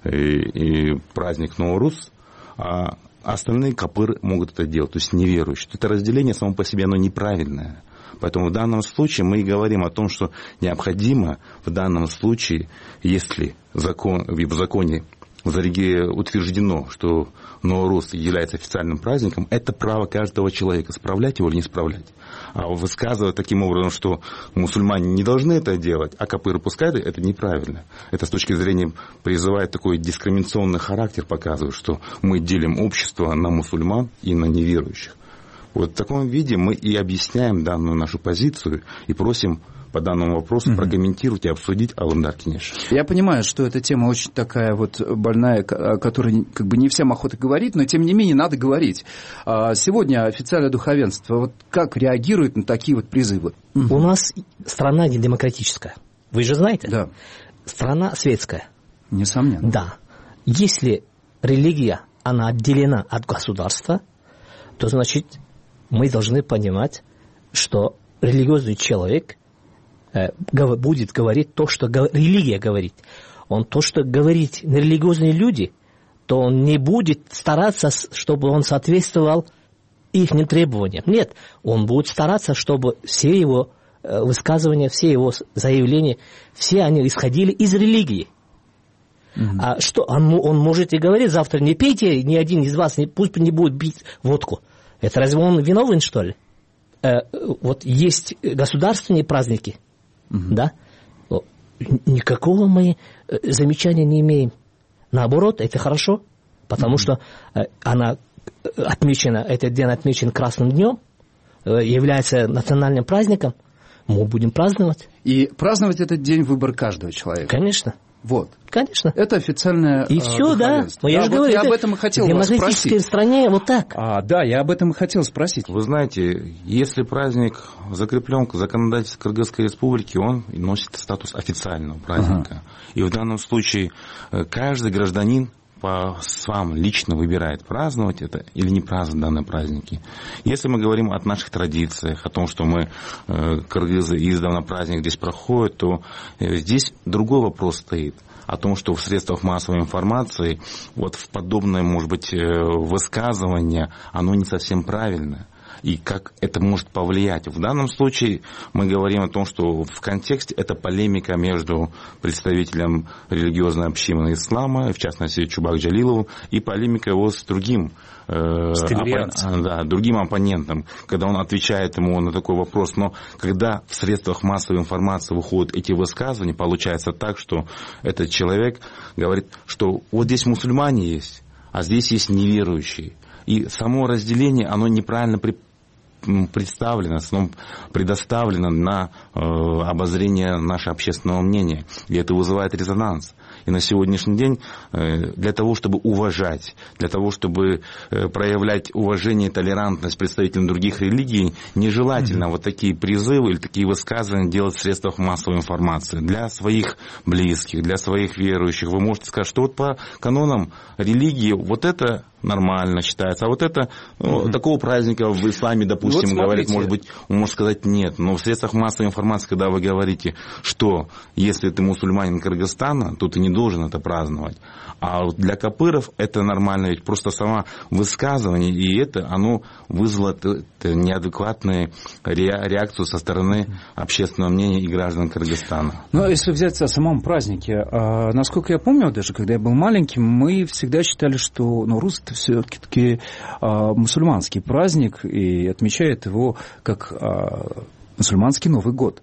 и праздник Норуз, а остальные капыры могут это делать, то есть неверующие. Это разделение само по себе оно неправильное. Поэтому в данном случае мы и говорим о том, что необходимо в данном случае, если в законе утверждено, что Норуз является официальным праздником, это право каждого человека, справлять его или не справлять. А высказывать таким образом, что мусульмане не должны это делать, а капыры пускай, это неправильно. Это с точки зрения призывает такой дискриминационный характер, показывает, что мы делим общество на мусульман и на неверующих. Вот в таком виде мы и объясняем данную нашу позицию и просим по данному вопросу прокомментировать и обсудить Алымдар Кенеши. Я понимаю, что эта тема очень такая вот больная, о которой как бы не всем охота говорить, но тем не менее надо говорить. Сегодня официальное духовенство вот как реагирует на такие вот призывы? У нас страна не демократическая. Вы же знаете? Да. Страна светская. Несомненно. Да. Если религия, она отделена от государства, то значит мы должны понимать, что религиозный человек будет говорить то, что религия говорит. Он то, что говорит религиозные люди, то он не будет стараться, чтобы он соответствовал их требованиям. Нет, он будет стараться, чтобы все его высказывания, все его заявления, все они исходили из религии. А что, он может и говорить завтра, не пейте, ни один из вас, пусть не будет пить водку. Это разве он виновен, что ли? Вот есть государственные праздники, да? Никакого мы замечания не имеем. Наоборот, это хорошо, потому что она отмечена, этот день отмечен Красным днем, является национальным праздником, мы будем праздновать. И праздновать этот день выбор каждого человека. Конечно. Вот. Конечно. Это официальное и все, да. Я же говорю, я об этом и хотел вас спросить. В демократической стране вот так. Да, я об этом и хотел спросить. Вы знаете, если праздник закреплен в законодательстве Кыргызской Республики, он носит статус официального праздника. И в данном случае каждый гражданин сам лично выбирает, праздновать это или не праздновать данные праздники. Если мы говорим о наших традициях, о том, что мы, кыргызы, издавна праздник здесь проходит, то здесь другой вопрос стоит. О том, что в средствах массовой информации вот в подобное, может быть, высказывание, оно не совсем правильное. И как это может повлиять. В данном случае мы говорим о том, что в контексте это полемика между представителем религиозной общины ислама, в частности Чубак Джалиловым, и полемика его с другим другим оппонентом, когда он отвечает ему на такой вопрос. Но когда в средствах массовой информации выходят эти высказывания, получается так, что этот человек говорит, что вот здесь мусульмане есть, а здесь есть неверующие. И само разделение, оно неправильно представлено, предоставлено на обозрение нашего общественного мнения. И это вызывает резонанс. И на сегодняшний день для того, чтобы уважать, для того, чтобы проявлять уважение и толерантность представителям других религий, нежелательно вот такие призывы или такие высказывания делать в средствах массовой информации. Для своих близких, для своих верующих. Вы можете сказать, что вот по канонам религии вот это нормально считается, а вот это такого праздника в исламе, допустим, вот говорит, может быть, он может сказать нет. Но в средствах массовой информации, когда вы говорите, что если ты мусульманин Кыргызстана, то ты не должен это праздновать. А вот для капыров это нормально, ведь просто само высказывание, и это, оно вызвало неадекватную реакцию со стороны общественного мнения и граждан Кыргызстана. Ну, если взять о самом празднике, насколько я помню, даже когда я был маленьким, мы всегда считали, что Нурус это все-таки мусульманский праздник, и отмечает его как мусульманский Новый год.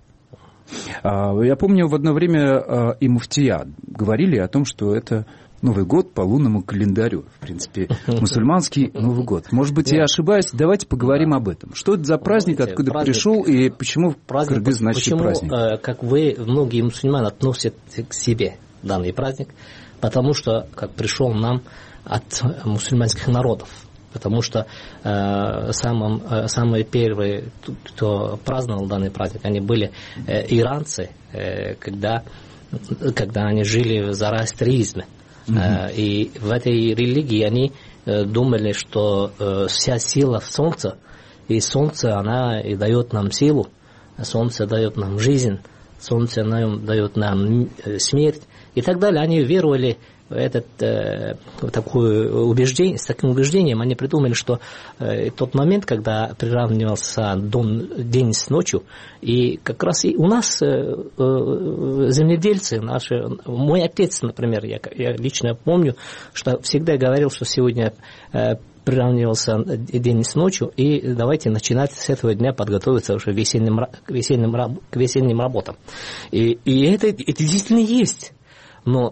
Я помню, в одно время и муфтия говорили о том, что это Новый год по лунному календарю. В принципе, мусульманский Новый год. Может быть, я ошибаюсь. Давайте поговорим об этом. Что это за праздник, откуда пришел и почему кыргыз значит праздник? Почему, как многие мусульмане относят к себе данный праздник? Потому что, как пришел нам от мусульманских народов. Потому что самые первые, кто праздновал данный праздник, они были иранцы, когда они жили в зороастризме. И в этой религии они думали, что вся сила в солнце, и солнце, она и дает нам силу, солнце дает нам жизнь, солнце дает нам смерть и так далее. Они веровали в такое убеждение, с таким убеждением они придумали, что тот момент, когда приравнивался день с ночью, и как раз и у нас земледельцы, мой отец, например, я лично помню, что всегда говорил, что сегодня приравнивался день с ночью, и давайте начинать с этого дня подготовиться уже к весенним работам. И это действительно есть. Но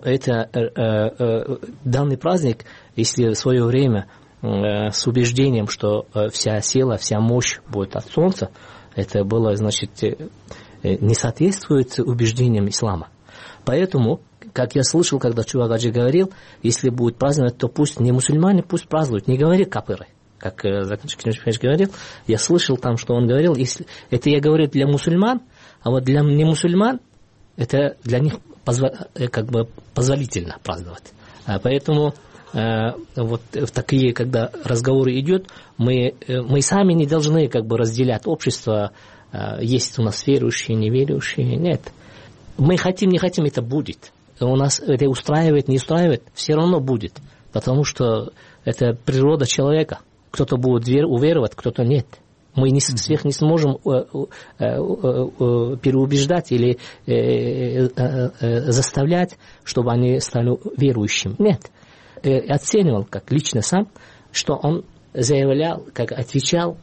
данный праздник, если в свое время с убеждением, что вся сила, вся мощь будет от солнца, это было, значит, не соответствует убеждениям ислама. Поэтому, как я слышал, когда Чубак Аджи говорил, если будет праздновать, то пусть не мусульмане, пусть празднуют, не говори капыры. Как Заканчик Кенжевич говорил, я слышал там, что он говорил, если это я говорю для мусульман, а вот для немусульман, это для них как бы позволительно праздновать. Поэтому вот в такие, когда разговоры идут, мы сами не должны как бы разделять общество, есть у нас верующие, неверующие, нет. Мы хотим, не хотим, это будет. У нас это устраивает, не устраивает, все равно будет, потому что это природа человека. Кто-то будет уверовать, кто-то нет. Мы всех не сможем переубеждать или заставлять, чтобы они стали верующими. Нет. Оценивал как лично сам, что он заявлял, как отвечал,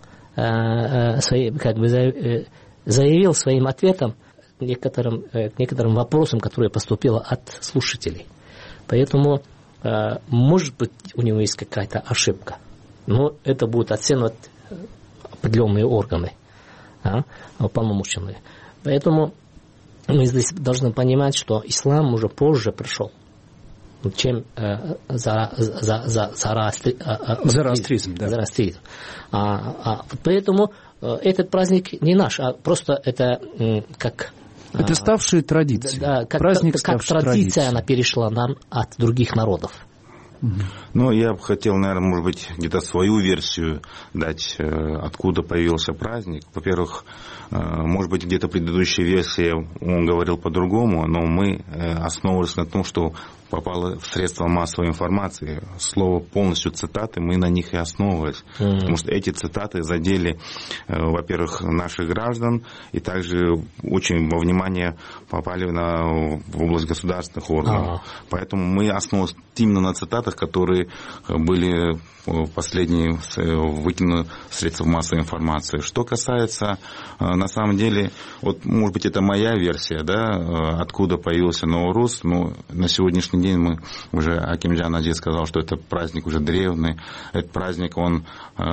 заявил своим ответом к некоторым вопросам, которые поступило от слушателей. Поэтому, может быть, у него есть какая-то ошибка, но это будут оценивать определенные органы, уполномоченные. Поэтому мы здесь должны понимать, что ислам уже позже пришел, чем зороастризм. Поэтому этот праздник не наш, а просто это как... Это ставшие традиции. Да, как традиция традиции. Она перешла нам от других народов. Ну, я бы хотел, наверное, может быть, где-то свою версию дать, откуда появился праздник. Во-первых, может быть, где-то в предыдущей версии он говорил по-другому, но мы основывались на том, что попало в средства массовой информации. Слово полностью цитаты, мы на них и основывались. Потому что эти цитаты задели, во-первых, наших граждан, и также очень во внимание попали в область государственных органов. Поэтому мы основывались именно на цитатах, которые были последние выкинуты в средства массовой информации. Что касается, на самом деле, вот, может быть, это моя версия, да, откуда появился Наурус, но на сегодняшний день мы уже, Акимджан Аджи сказал, что это праздник уже древний. Этот праздник, он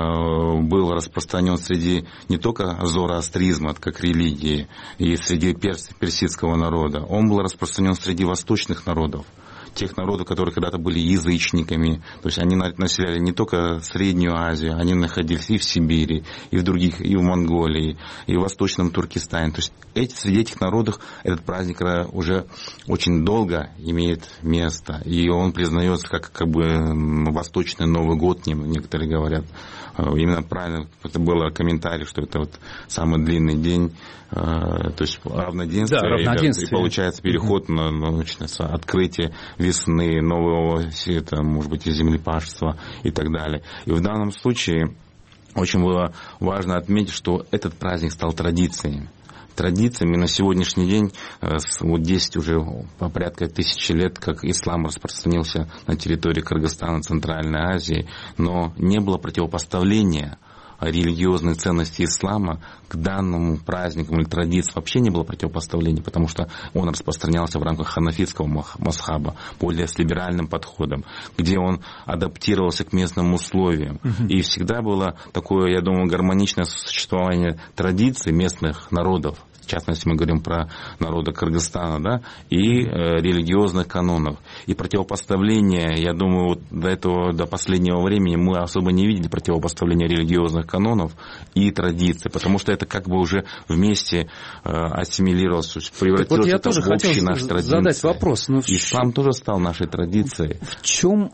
был распространен среди не только зороастризма, как религии, и среди персидского народа, он был распространен среди восточных народов. Тех народов, которые когда-то были язычниками, то есть они населяли не только Среднюю Азию, они находились и в Сибири, и в других, и в Монголии, и в Восточном Туркестане. То есть среди этих народов этот праздник уже очень долго имеет место, и он признается как бы Восточный Новый год, некоторые говорят. Именно правильно это было комментарий, что это вот самый длинный день, то есть равноденствие, да, равноденствие. И получается переход на открытие весны, нового света, может быть, и землепашества и так далее. И в данном случае очень было важно отметить, что этот праздник стал традицией. Традициями на сегодняшний день, вот 10 уже порядка 1000 лет, как ислам распространился на территории Кыргызстана, Центральной Азии, но не было противопоставления религиозной ценности ислама к данному празднику или традиции. Вообще не было противопоставления, потому что он распространялся в рамках ханафитского мазхаба, более с либеральным подходом, где он адаптировался к местным условиям. И всегда было такое, я думаю, гармоничное существование традиций местных народов. В частности, мы говорим про народы Кыргызстана, да, и религиозных канонов. И противопоставление, я думаю, вот до последнего времени мы особо не видели противопоставления религиозных канонов и традиций, потому что это как бы уже вместе ассимилировалось, превратилось в общие наши традиции. Задать вопрос. Ислам тоже стал нашей традицией. В чем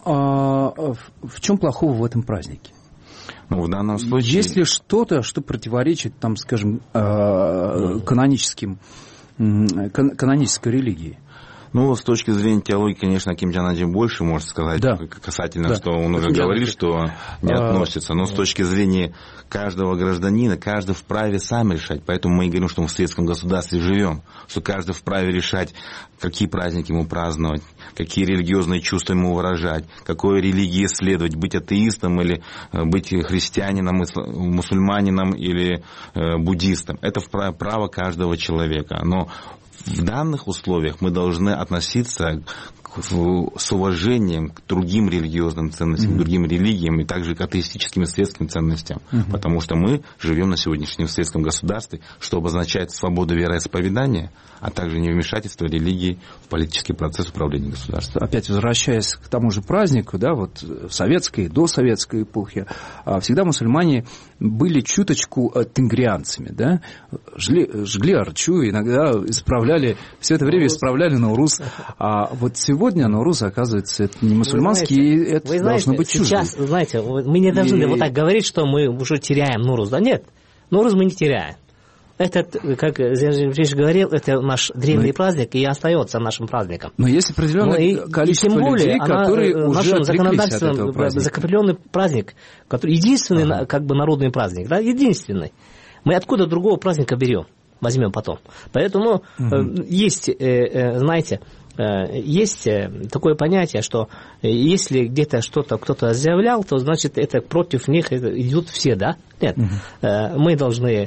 плохого в этом празднике? Ну, в данном случае... Есть ли что-то, что противоречит, там, скажем, канонической религии? Ну, с точки зрения теологии, конечно, Акимджан Аджи больше может сказать, да, касательно, да, что он уже говорил, что не относится. Но с точки зрения каждого гражданина, каждый вправе сам решать. Поэтому мы и говорим, что мы в светском государстве живем, что каждый вправе решать, какие праздники ему праздновать, какие религиозные чувства ему выражать, какой религии следовать, быть атеистом или быть христианином, мусульманином или буддистом. Это право каждого человека. Но в данных условиях мы должны относиться с уважением к другим религиозным ценностям, к другим религиям и также к атеистическим и светским ценностям. Потому что мы живем на сегодняшнем светском государстве, что обозначает свободу вероисповедания, а также невмешательство религии в политический процесс управления государством. Опять возвращаясь к тому же празднику, да, вот в советской, досоветской эпохе, всегда мусульмане были чуточку тенгрианцами, да, жгли арчу, иногда исправляли, все это время исправляли Наурус, а вот сегодня Наурус, оказывается, это не мусульманский, и это должно быть чуждо. Сейчас, знаете, мы не должны вот так говорить, что мы уже теряем Наурус, да нет, Наурус мы не теряем. этот, как Зержевич говорил, это наш древний праздник и остается нашим праздником. Но есть определенное количество людей, которые уже отреклись от этого праздника. Закрепленный праздник, который единственный как бы народный праздник, да, единственный. Мы откуда другого праздника берем? Возьмем потом. Поэтому есть, знаете, есть такое понятие, что если где-то что-то кто-то заявлял, то значит это против них идут все, да? Нет. Мы должны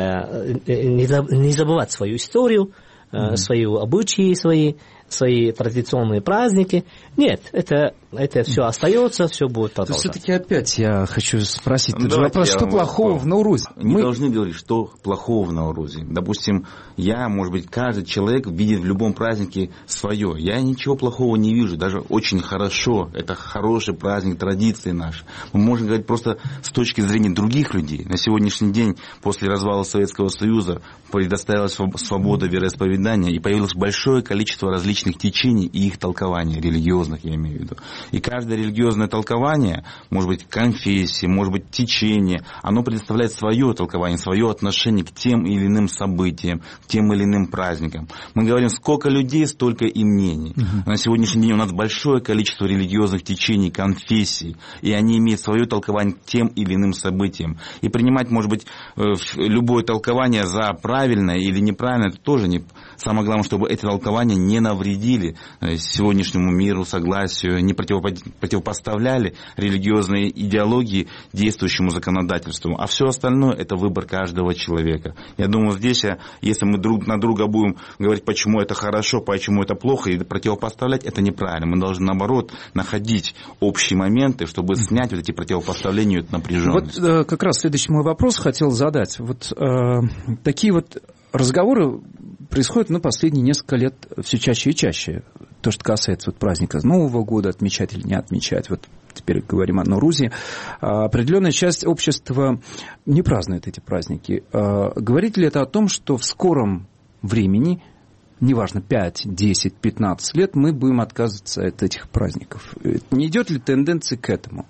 не забывать свою историю, свои обычаи, свои традиционные праздники. Нет, это все остается, все будет продолжаться. Все-таки опять я хочу спросить вопрос, что плохого в Наурузе? Не должны говорить, что плохого в Наурузе. Допустим, может быть, каждый человек видит в любом празднике свое. Я ничего плохого не вижу, даже очень хорошо. Это хороший праздник, традиции наши. Мы можем говорить просто с точки зрения других людей. На сегодняшний день, после развала Советского Союза, предоставилась свобода вероисповедания, и появилось большое количество различных течений и их толкований, религиозных, я имею в виду. И каждое религиозное толкование, может быть, конфессии, может быть, течение, оно предоставляет свое толкование, свое отношение к тем или иным событиям, к тем или иным праздникам. Мы говорим, сколько людей, столько и мнений. На сегодняшний день у нас большое количество религиозных течений, конфессий, и они имеют свое толкование к тем или иным событиям. И принимать, может быть, любое толкование за правильное или неправильное, это тоже не... Самое главное, чтобы эти толкования не навредили сегодняшнему миру, согласию, не противопоставляли религиозные идеологии действующему законодательству. А все остальное – это выбор каждого человека. Я думаю, здесь, если мы друг на друга будем говорить, почему это хорошо, почему это плохо, и противопоставлять, это неправильно. Мы должны, наоборот, находить общие моменты, чтобы снять вот эти противопоставления, эту напряженность. Вот как раз следующий мой вопрос хотел задать. Вот такие вот разговоры происходят последние несколько лет все чаще и чаще. То, что касается праздника Нового года, отмечать или не отмечать. Вот теперь говорим о Наурузе. Определенная часть общества не празднует эти праздники. Говорит ли это о том, что в скором времени, неважно, 5, 10, 15 лет, мы будем отказываться от этих праздников? Не идет ли тенденция к этому?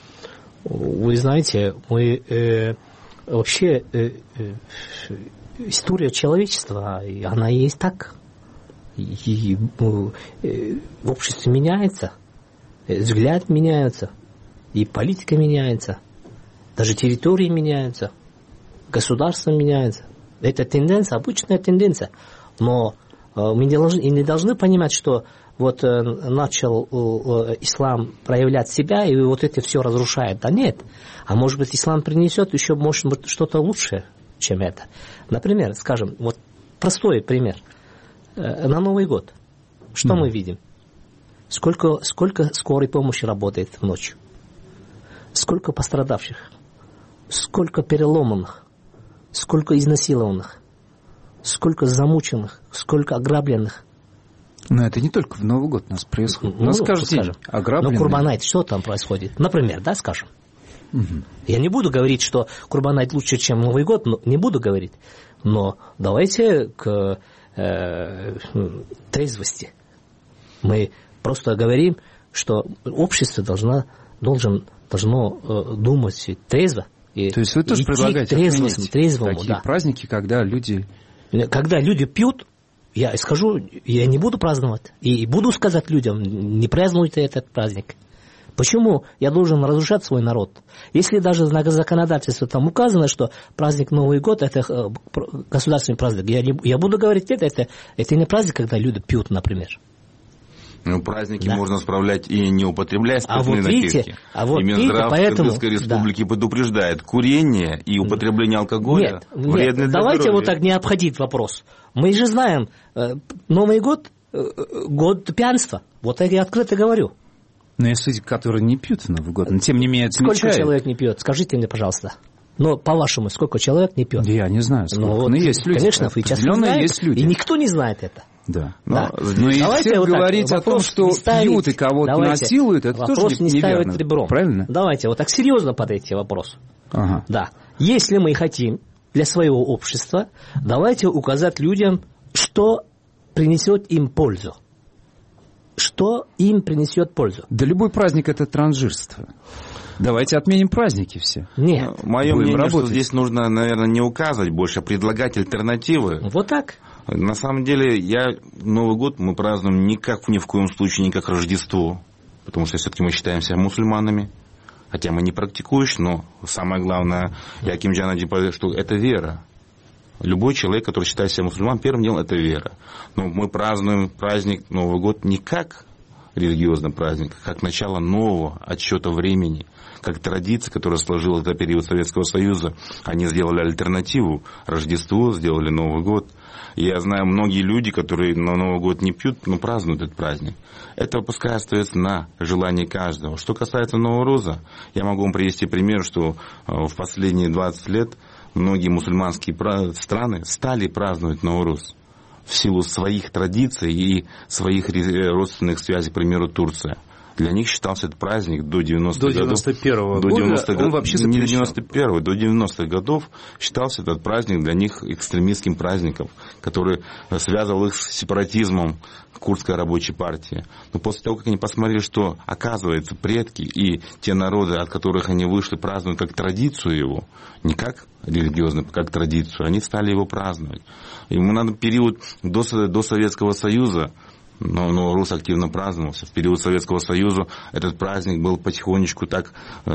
Вы знаете, мы вообще... История человечества, она и есть так. И в обществе меняется, взгляд меняется, и политика меняется, даже территории меняются, государство меняется. Это тенденция, обычная тенденция. Но мы не должны понимать, что вот начал ислам проявлять себя, и вот это все разрушает. Да нет. А может быть, ислам принесет еще, может быть, что-то лучшее, чем это. Например, скажем, вот простой пример. На Новый год что мы видим? Сколько скорой помощи работает ночью? Сколько пострадавших? Сколько переломанных? Сколько изнасилованных? Сколько замученных? Сколько ограбленных? Но это не только в Новый год у нас происходит. У нас каждый день ограбленные. Но Курбан-айт, что там происходит? Например, да, скажем. Я не буду говорить, что Курбан-айт лучше, чем Новый год, не буду говорить. Но давайте к трезвости. Мы просто говорим, что общество должно думать трезво. То есть вы тоже предлагаете трезвому, такие праздники, когда люди пьют, я скажу, я не буду праздновать. И буду сказать людям, не празднуйте этот праздник. Почему я должен разрушать свой народ? Если даже на законодательстве там указано, что праздник Новый год – это государственный праздник, я буду говорить, это не праздник, когда люди пьют, например. Ну, праздники можно справлять и не употребляя спиртные напитки. И Минздрав Кыргызской Республики предупреждает, курение и употребление алкоголя вредны для здоровья. Давайте вот так не обходить вопрос. Мы же знаем, Новый год – год пьянства. Вот я открыто говорю. Но есть люди, которые не пьют в Новый год, но тем не менее отмечают. Сколько человек не пьет? Скажите мне, пожалуйста. Но по-вашему, сколько человек не пьет? Я не знаю, сколько. Но есть люди. Конечно, вы сейчас не знаете, и никто не знает это. Да. Но и всем говорить о том, что пьют и кого-то насилуют, это тоже вопрос не ставить ребром. Правильно? Давайте вот так серьезно подойти к вопросу. Ага. Да. Если мы хотим для своего общества, давайте указать людям, что принесет им пользу. что им принесет пользу. Да любой праздник — это транжирство. Давайте отменим праздники все. Нет. Мое мнение, что здесь нужно, наверное, не указывать больше, а предлагать альтернативы. Вот так. На самом деле, Новый год мы празднуем ни в коем случае не как Рождество, потому что все-таки мы считаемся мусульманами, хотя мы не практикующие, но самое главное, Яким Джанади говорит, что это вера. Любой человек, который считает себя мусульманом, первым делом это вера. Но мы празднуем праздник Новый год не как религиозный праздник, а как начало нового отсчета времени, как традиция, которая сложилась за период Советского Союза. Они сделали альтернативу Рождеству, сделали Новый год. И я знаю многие люди, которые на Новый год не пьют, но празднуют этот праздник. Это пускай остается на желание каждого. Что касается Новороза, я могу вам привести пример, что в последние 20 лет многие мусульманские страны стали праздновать Новороз в силу своих традиций и своих родственных связей, к примеру, Турция. Для них считался этот праздник до 90-х годов. До 91-го года он вообще запрещал. Не до 91-го, до 90-х годов считался этот праздник для них экстремистским праздником, который связывал их с сепаратизмом Курдской рабочей партии. Но после того, как они посмотрели, что, оказывается, предки и те народы, от которых они вышли, празднуют как традицию его, не как религиозную, как традицию, они стали его праздновать. Ему надо период до Советского Союза, но Новороз активно праздновался. В период Советского Союза этот праздник был потихонечку так,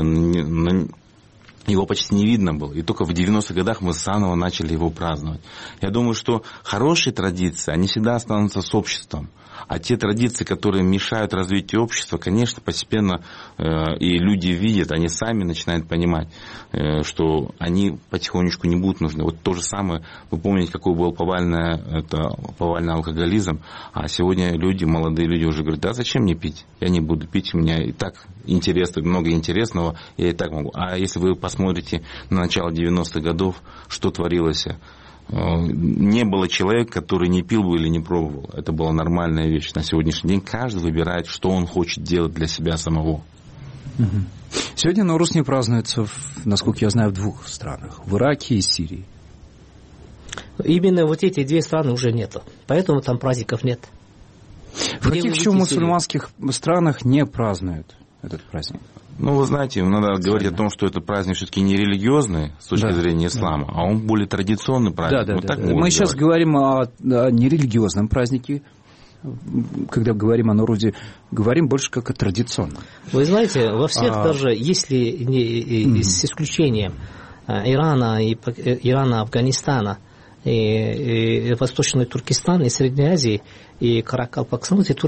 его почти не видно было. И только в 90-х годах мы заново начали его праздновать. Я думаю, что хорошие традиции, они всегда останутся с обществом. А те традиции, которые мешают развитию общества, конечно, постепенно и люди видят, они сами начинают понимать, что они потихонечку не будут нужны. Вот то же самое, вы помните, какой был повальный алкоголизм, а сегодня люди, молодые люди уже говорят, да зачем мне пить? Я не буду пить, у меня и так интересно, много интересного, я и так могу. А если вы посмотрите на начало 90-х годов, что творилось, не было человека, который не пил бы или не пробовал. Это была нормальная вещь. На сегодняшний день каждый выбирает, что он хочет делать для себя самого. Сегодня Новорос не празднуется, насколько я знаю, в двух странах. В Ираке и Сирии. Именно вот эти две страны уже нету. Поэтому там праздников нет. В каких еще мусульманских странах не празднуют этот праздник? Ну, вы знаете, надо говорить о том, что этот праздник все-таки не религиозный с точки зрения ислама, а он более традиционный праздник. Мы сейчас говорим о нерелигиозном празднике. Когда говорим о Норозе, говорим больше как о традиционном. Вы знаете, во всех даже, если с исключением Ирана, Афганистана, и Восточный Туркестан, и Средней Азии, и Каракалпакстан, эти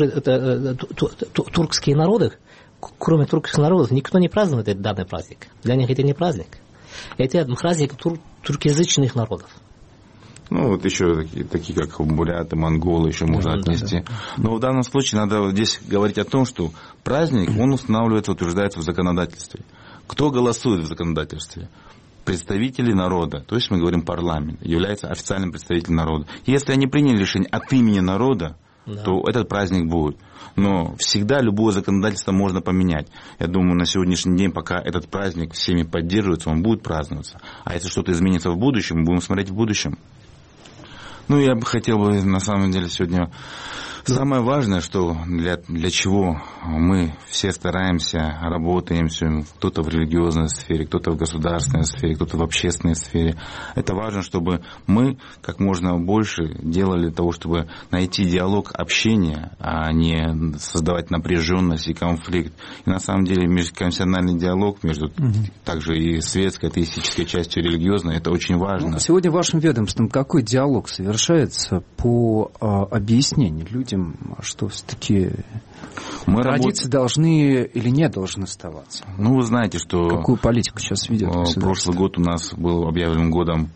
туркские народы, кроме туркских народов, никто не празднует этот данный праздник. Для них это не праздник. Это праздник туркоязычных народов. Ну, вот еще такие как буряты, монголы еще можно отнести. Но в данном случае надо здесь говорить о том, что праздник, он устанавливается, утверждается в законодательстве. Кто голосует в законодательстве? Представители народа, то есть мы говорим парламент, является официальным представителем народа. Если они приняли решение от имени народа, то этот праздник будет. Но всегда любое законодательство можно поменять. Я думаю, на сегодняшний день, пока этот праздник всеми поддерживается, он будет праздноваться. А если что-то изменится в будущем, мы будем смотреть в будущем. Ну, я бы хотел на самом деле сегодня... Самое важное, что для чего мы все стараемся, работаем, кто-то в религиозной сфере, кто-то в государственной сфере, кто-то в общественной сфере. Это важно, чтобы мы как можно больше делали для того, чтобы найти диалог, общение, а не создавать напряженность и конфликт. И на самом деле межконфессиональный диалог между также и светской, атеистической частью, и религиозной, это очень важно. Сегодня вашим ведомством какой диалог совершается по объяснению людям, что все-таки традиции должны или не должны оставаться? Ну, вы знаете, что... Какую политику сейчас ведет государство? Прошлый год у нас был объявлен годом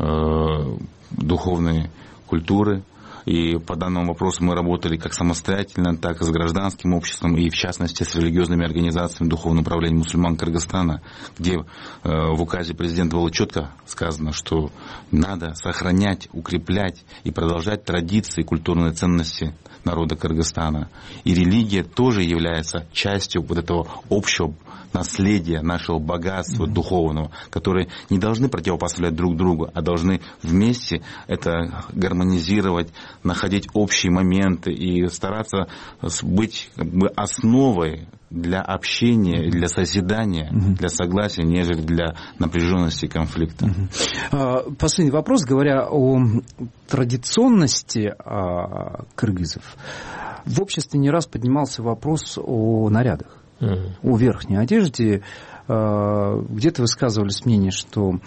духовной культуры. И по данному вопросу мы работали как самостоятельно, так и с гражданским обществом, и в частности с религиозными организациями Духовного управления мусульман Кыргызстана, где в указе президента было четко сказано, что надо сохранять, укреплять и продолжать традиции и культурные ценности народа Кыргызстана. И религия тоже является частью вот этого общего наследия, нашего богатства духовного, которые не должны противопоставлять друг другу, а должны вместе это гармонизировать, находить общие моменты и стараться быть как бы основой для общения, для созидания, для согласия, нежели для напряженности и конфликта. Последний вопрос, говоря о традиционности кыргызов. В обществе не раз поднимался вопрос о нарядах, о верхней одежде. Где-то высказывались мнение, что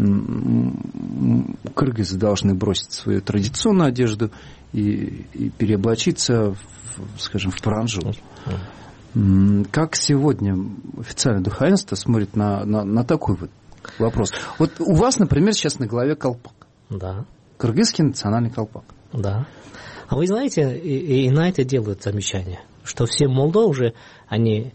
кыргызы должны бросить свою традиционную одежду и переоблачиться, скажем, в паранджу. Как сегодня официальное духовенство смотрит на такой вот вопрос? Вот у вас, например, сейчас на голове колпак. Да. Кыргызский национальный колпак. Да. А вы знаете, и на это делают замечание, что все молдо уже, они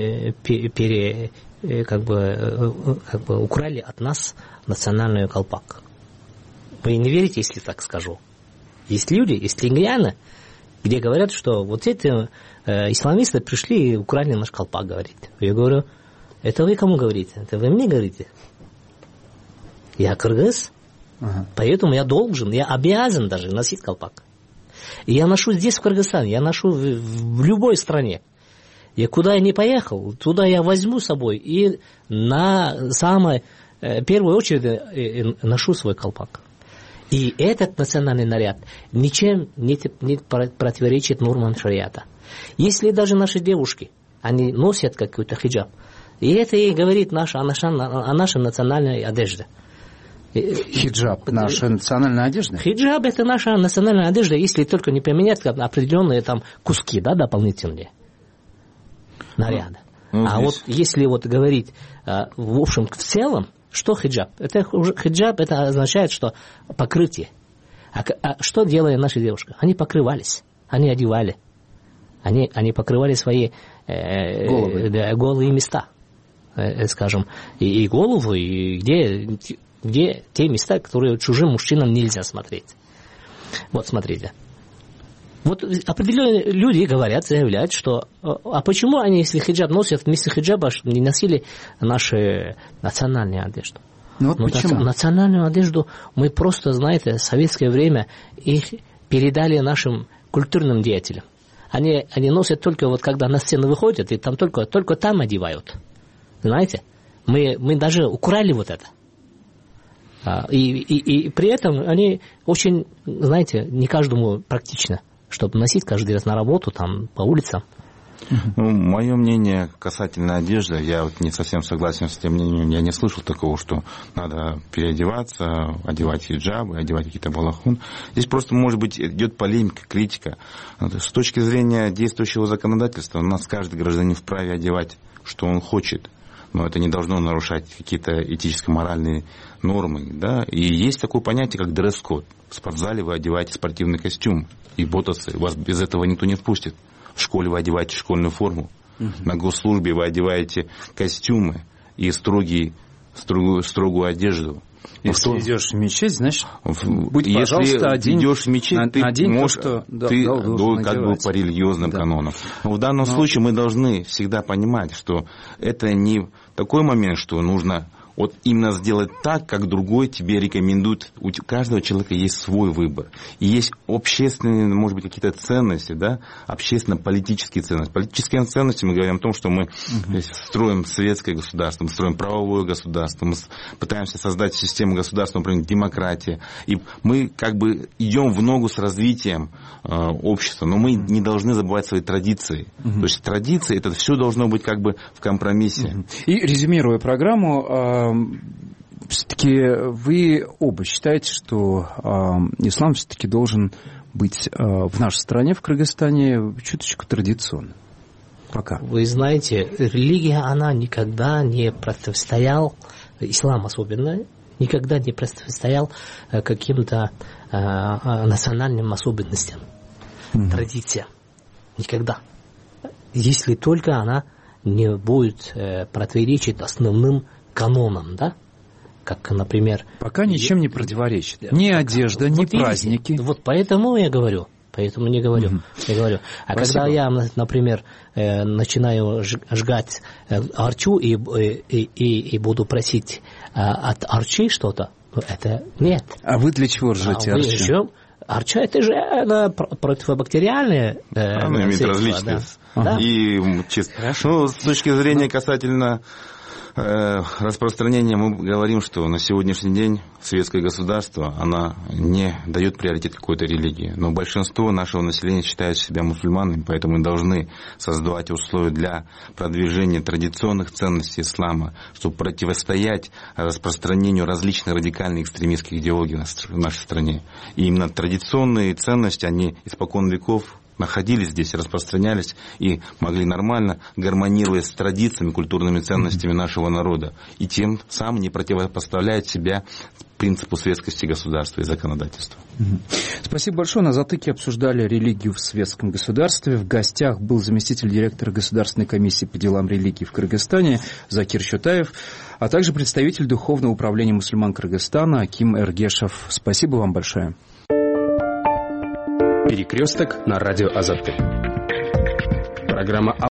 как бы украли от нас национальный колпак. Вы не верите, если так скажу? Есть люди, есть лингвяне, где говорят, что вот эти исламисты пришли и украли наш колпак, говорит. Я говорю, это вы кому говорите? Это вы мне говорите? Я кыргыз, поэтому я должен, я обязан даже носить колпак. И я ношу здесь, в Кыргызстане, я ношу в любой стране. И куда я не поехал, туда я возьму с собой и на самой первую очередь ношу свой колпак. И этот национальный наряд ничем не противоречит нормам шариата. Если даже наши девушки, они носят какой-то хиджаб, и это и говорит о нашей национальной одежде. Хиджаб – наша национальная одежда? Хиджаб – это наша национальная одежда, если только не поменять определенные там куски, да, дополнительные наряда. А вот если вот говорить в общем, в целом, что хиджаб? Хиджаб это означает, что покрытие. А что делали наши девушки? Они покрывались, они одевали, они покрывали свои голые места, скажем, и голову, и где те места, которые чужим мужчинам нельзя смотреть. Вот смотрите. Вот определенные люди говорят, заявляют, что а почему они, если хиджаб носят, вместо хиджаба не носили нашу национальную одежду? Ну, вот почему? Национальную одежду мы просто, знаете, в советское время их передали нашим культурным деятелям. Они носят только вот когда на сцену выходят, и там только там одевают. Знаете? Мы даже украли вот это. И при этом они очень, знаете, не каждому практично, чтобы носить каждый раз на работу, там, по улицам. Ну, мое мнение касательно одежды, я вот не совсем согласен с тем мнением, я не слышал такого, что надо переодеваться, одевать хиджабы, одевать какие-то балахон. Здесь просто, может быть, идет полемика, критика. С точки зрения действующего законодательства, у нас каждый гражданин вправе одевать, что он хочет. Но это не должно нарушать какие-то этическо-моральные нормы. Да? И есть такое понятие, как дресс-код. В спортзале вы одеваете спортивный костюм и ботасы. Вас без этого никто не впустит. В школе вы одеваете школьную форму. На госслужбе вы одеваете костюмы и строгую одежду. Если идешь в мечеть, значит, будь, пожалуйста, одень. Если идешь в мечеть, ты можешь, ты как бы по религиозным канонам. Но в данном случае мы должны всегда понимать, что это не такой момент, что нужно вот именно сделать так, как другой тебе рекомендует. У каждого человека есть свой выбор. И есть общественные, может быть, какие-то ценности, да, общественно-политические ценности. Политические ценности мы говорим о том, что мы строим светское государство, мы строим правовое государство, мы пытаемся создать систему государственного управления, демократии. И мы как бы идем в ногу с развитием общества, но мы не должны забывать свои традиции. То есть традиции, это все должно быть как бы в компромиссе. И резюмируя программу, все-таки вы оба считаете, что ислам все-таки должен быть в нашей стране, в Кыргызстане, чуточку традиционным? Пока. Вы знаете, религия, она никогда не противостояла, ислам особенно, никогда не противостоял каким-то национальным особенностям, традициям. Никогда. Если только она не будет противоречить основным канонам, да? Как, например... Пока ничем не противоречит. Ни одежда, ни праздники. Вот поэтому я говорю. Поэтому не говорю. Я говорю. А спасибо. Когда я, например, начинаю жгать арчу и буду просить от арчи что-то, это нет. А вы для чего жжете арчу? Арча это же противобактериальное оно имеет различные. Да? И с точки зрения касательно распространения, мы говорим, что на сегодняшний день светское государство, она не дает приоритет какой-то религии. Но большинство нашего населения считает себя мусульманами, поэтому мы должны создавать условия для продвижения традиционных ценностей ислама, чтобы противостоять распространению различных радикальных экстремистских идеологий в нашей стране. И именно традиционные ценности, они испокон веков находились здесь, распространялись и могли нормально гармонировать с традициями, культурными ценностями нашего народа. И тем самым не противопоставляет себя принципу светскости государства и законодательства. Спасибо большое. На «Затыке» обсуждали религию в светском государстве. В гостях был заместитель директора Государственной комиссии по делам религии в Кыргызстане Закир Чотаев, а также представитель Духовного управления мусульман Кыргызстана Аким Эргешев. Спасибо вам большое. Перекресток на радио Азаттык. Программа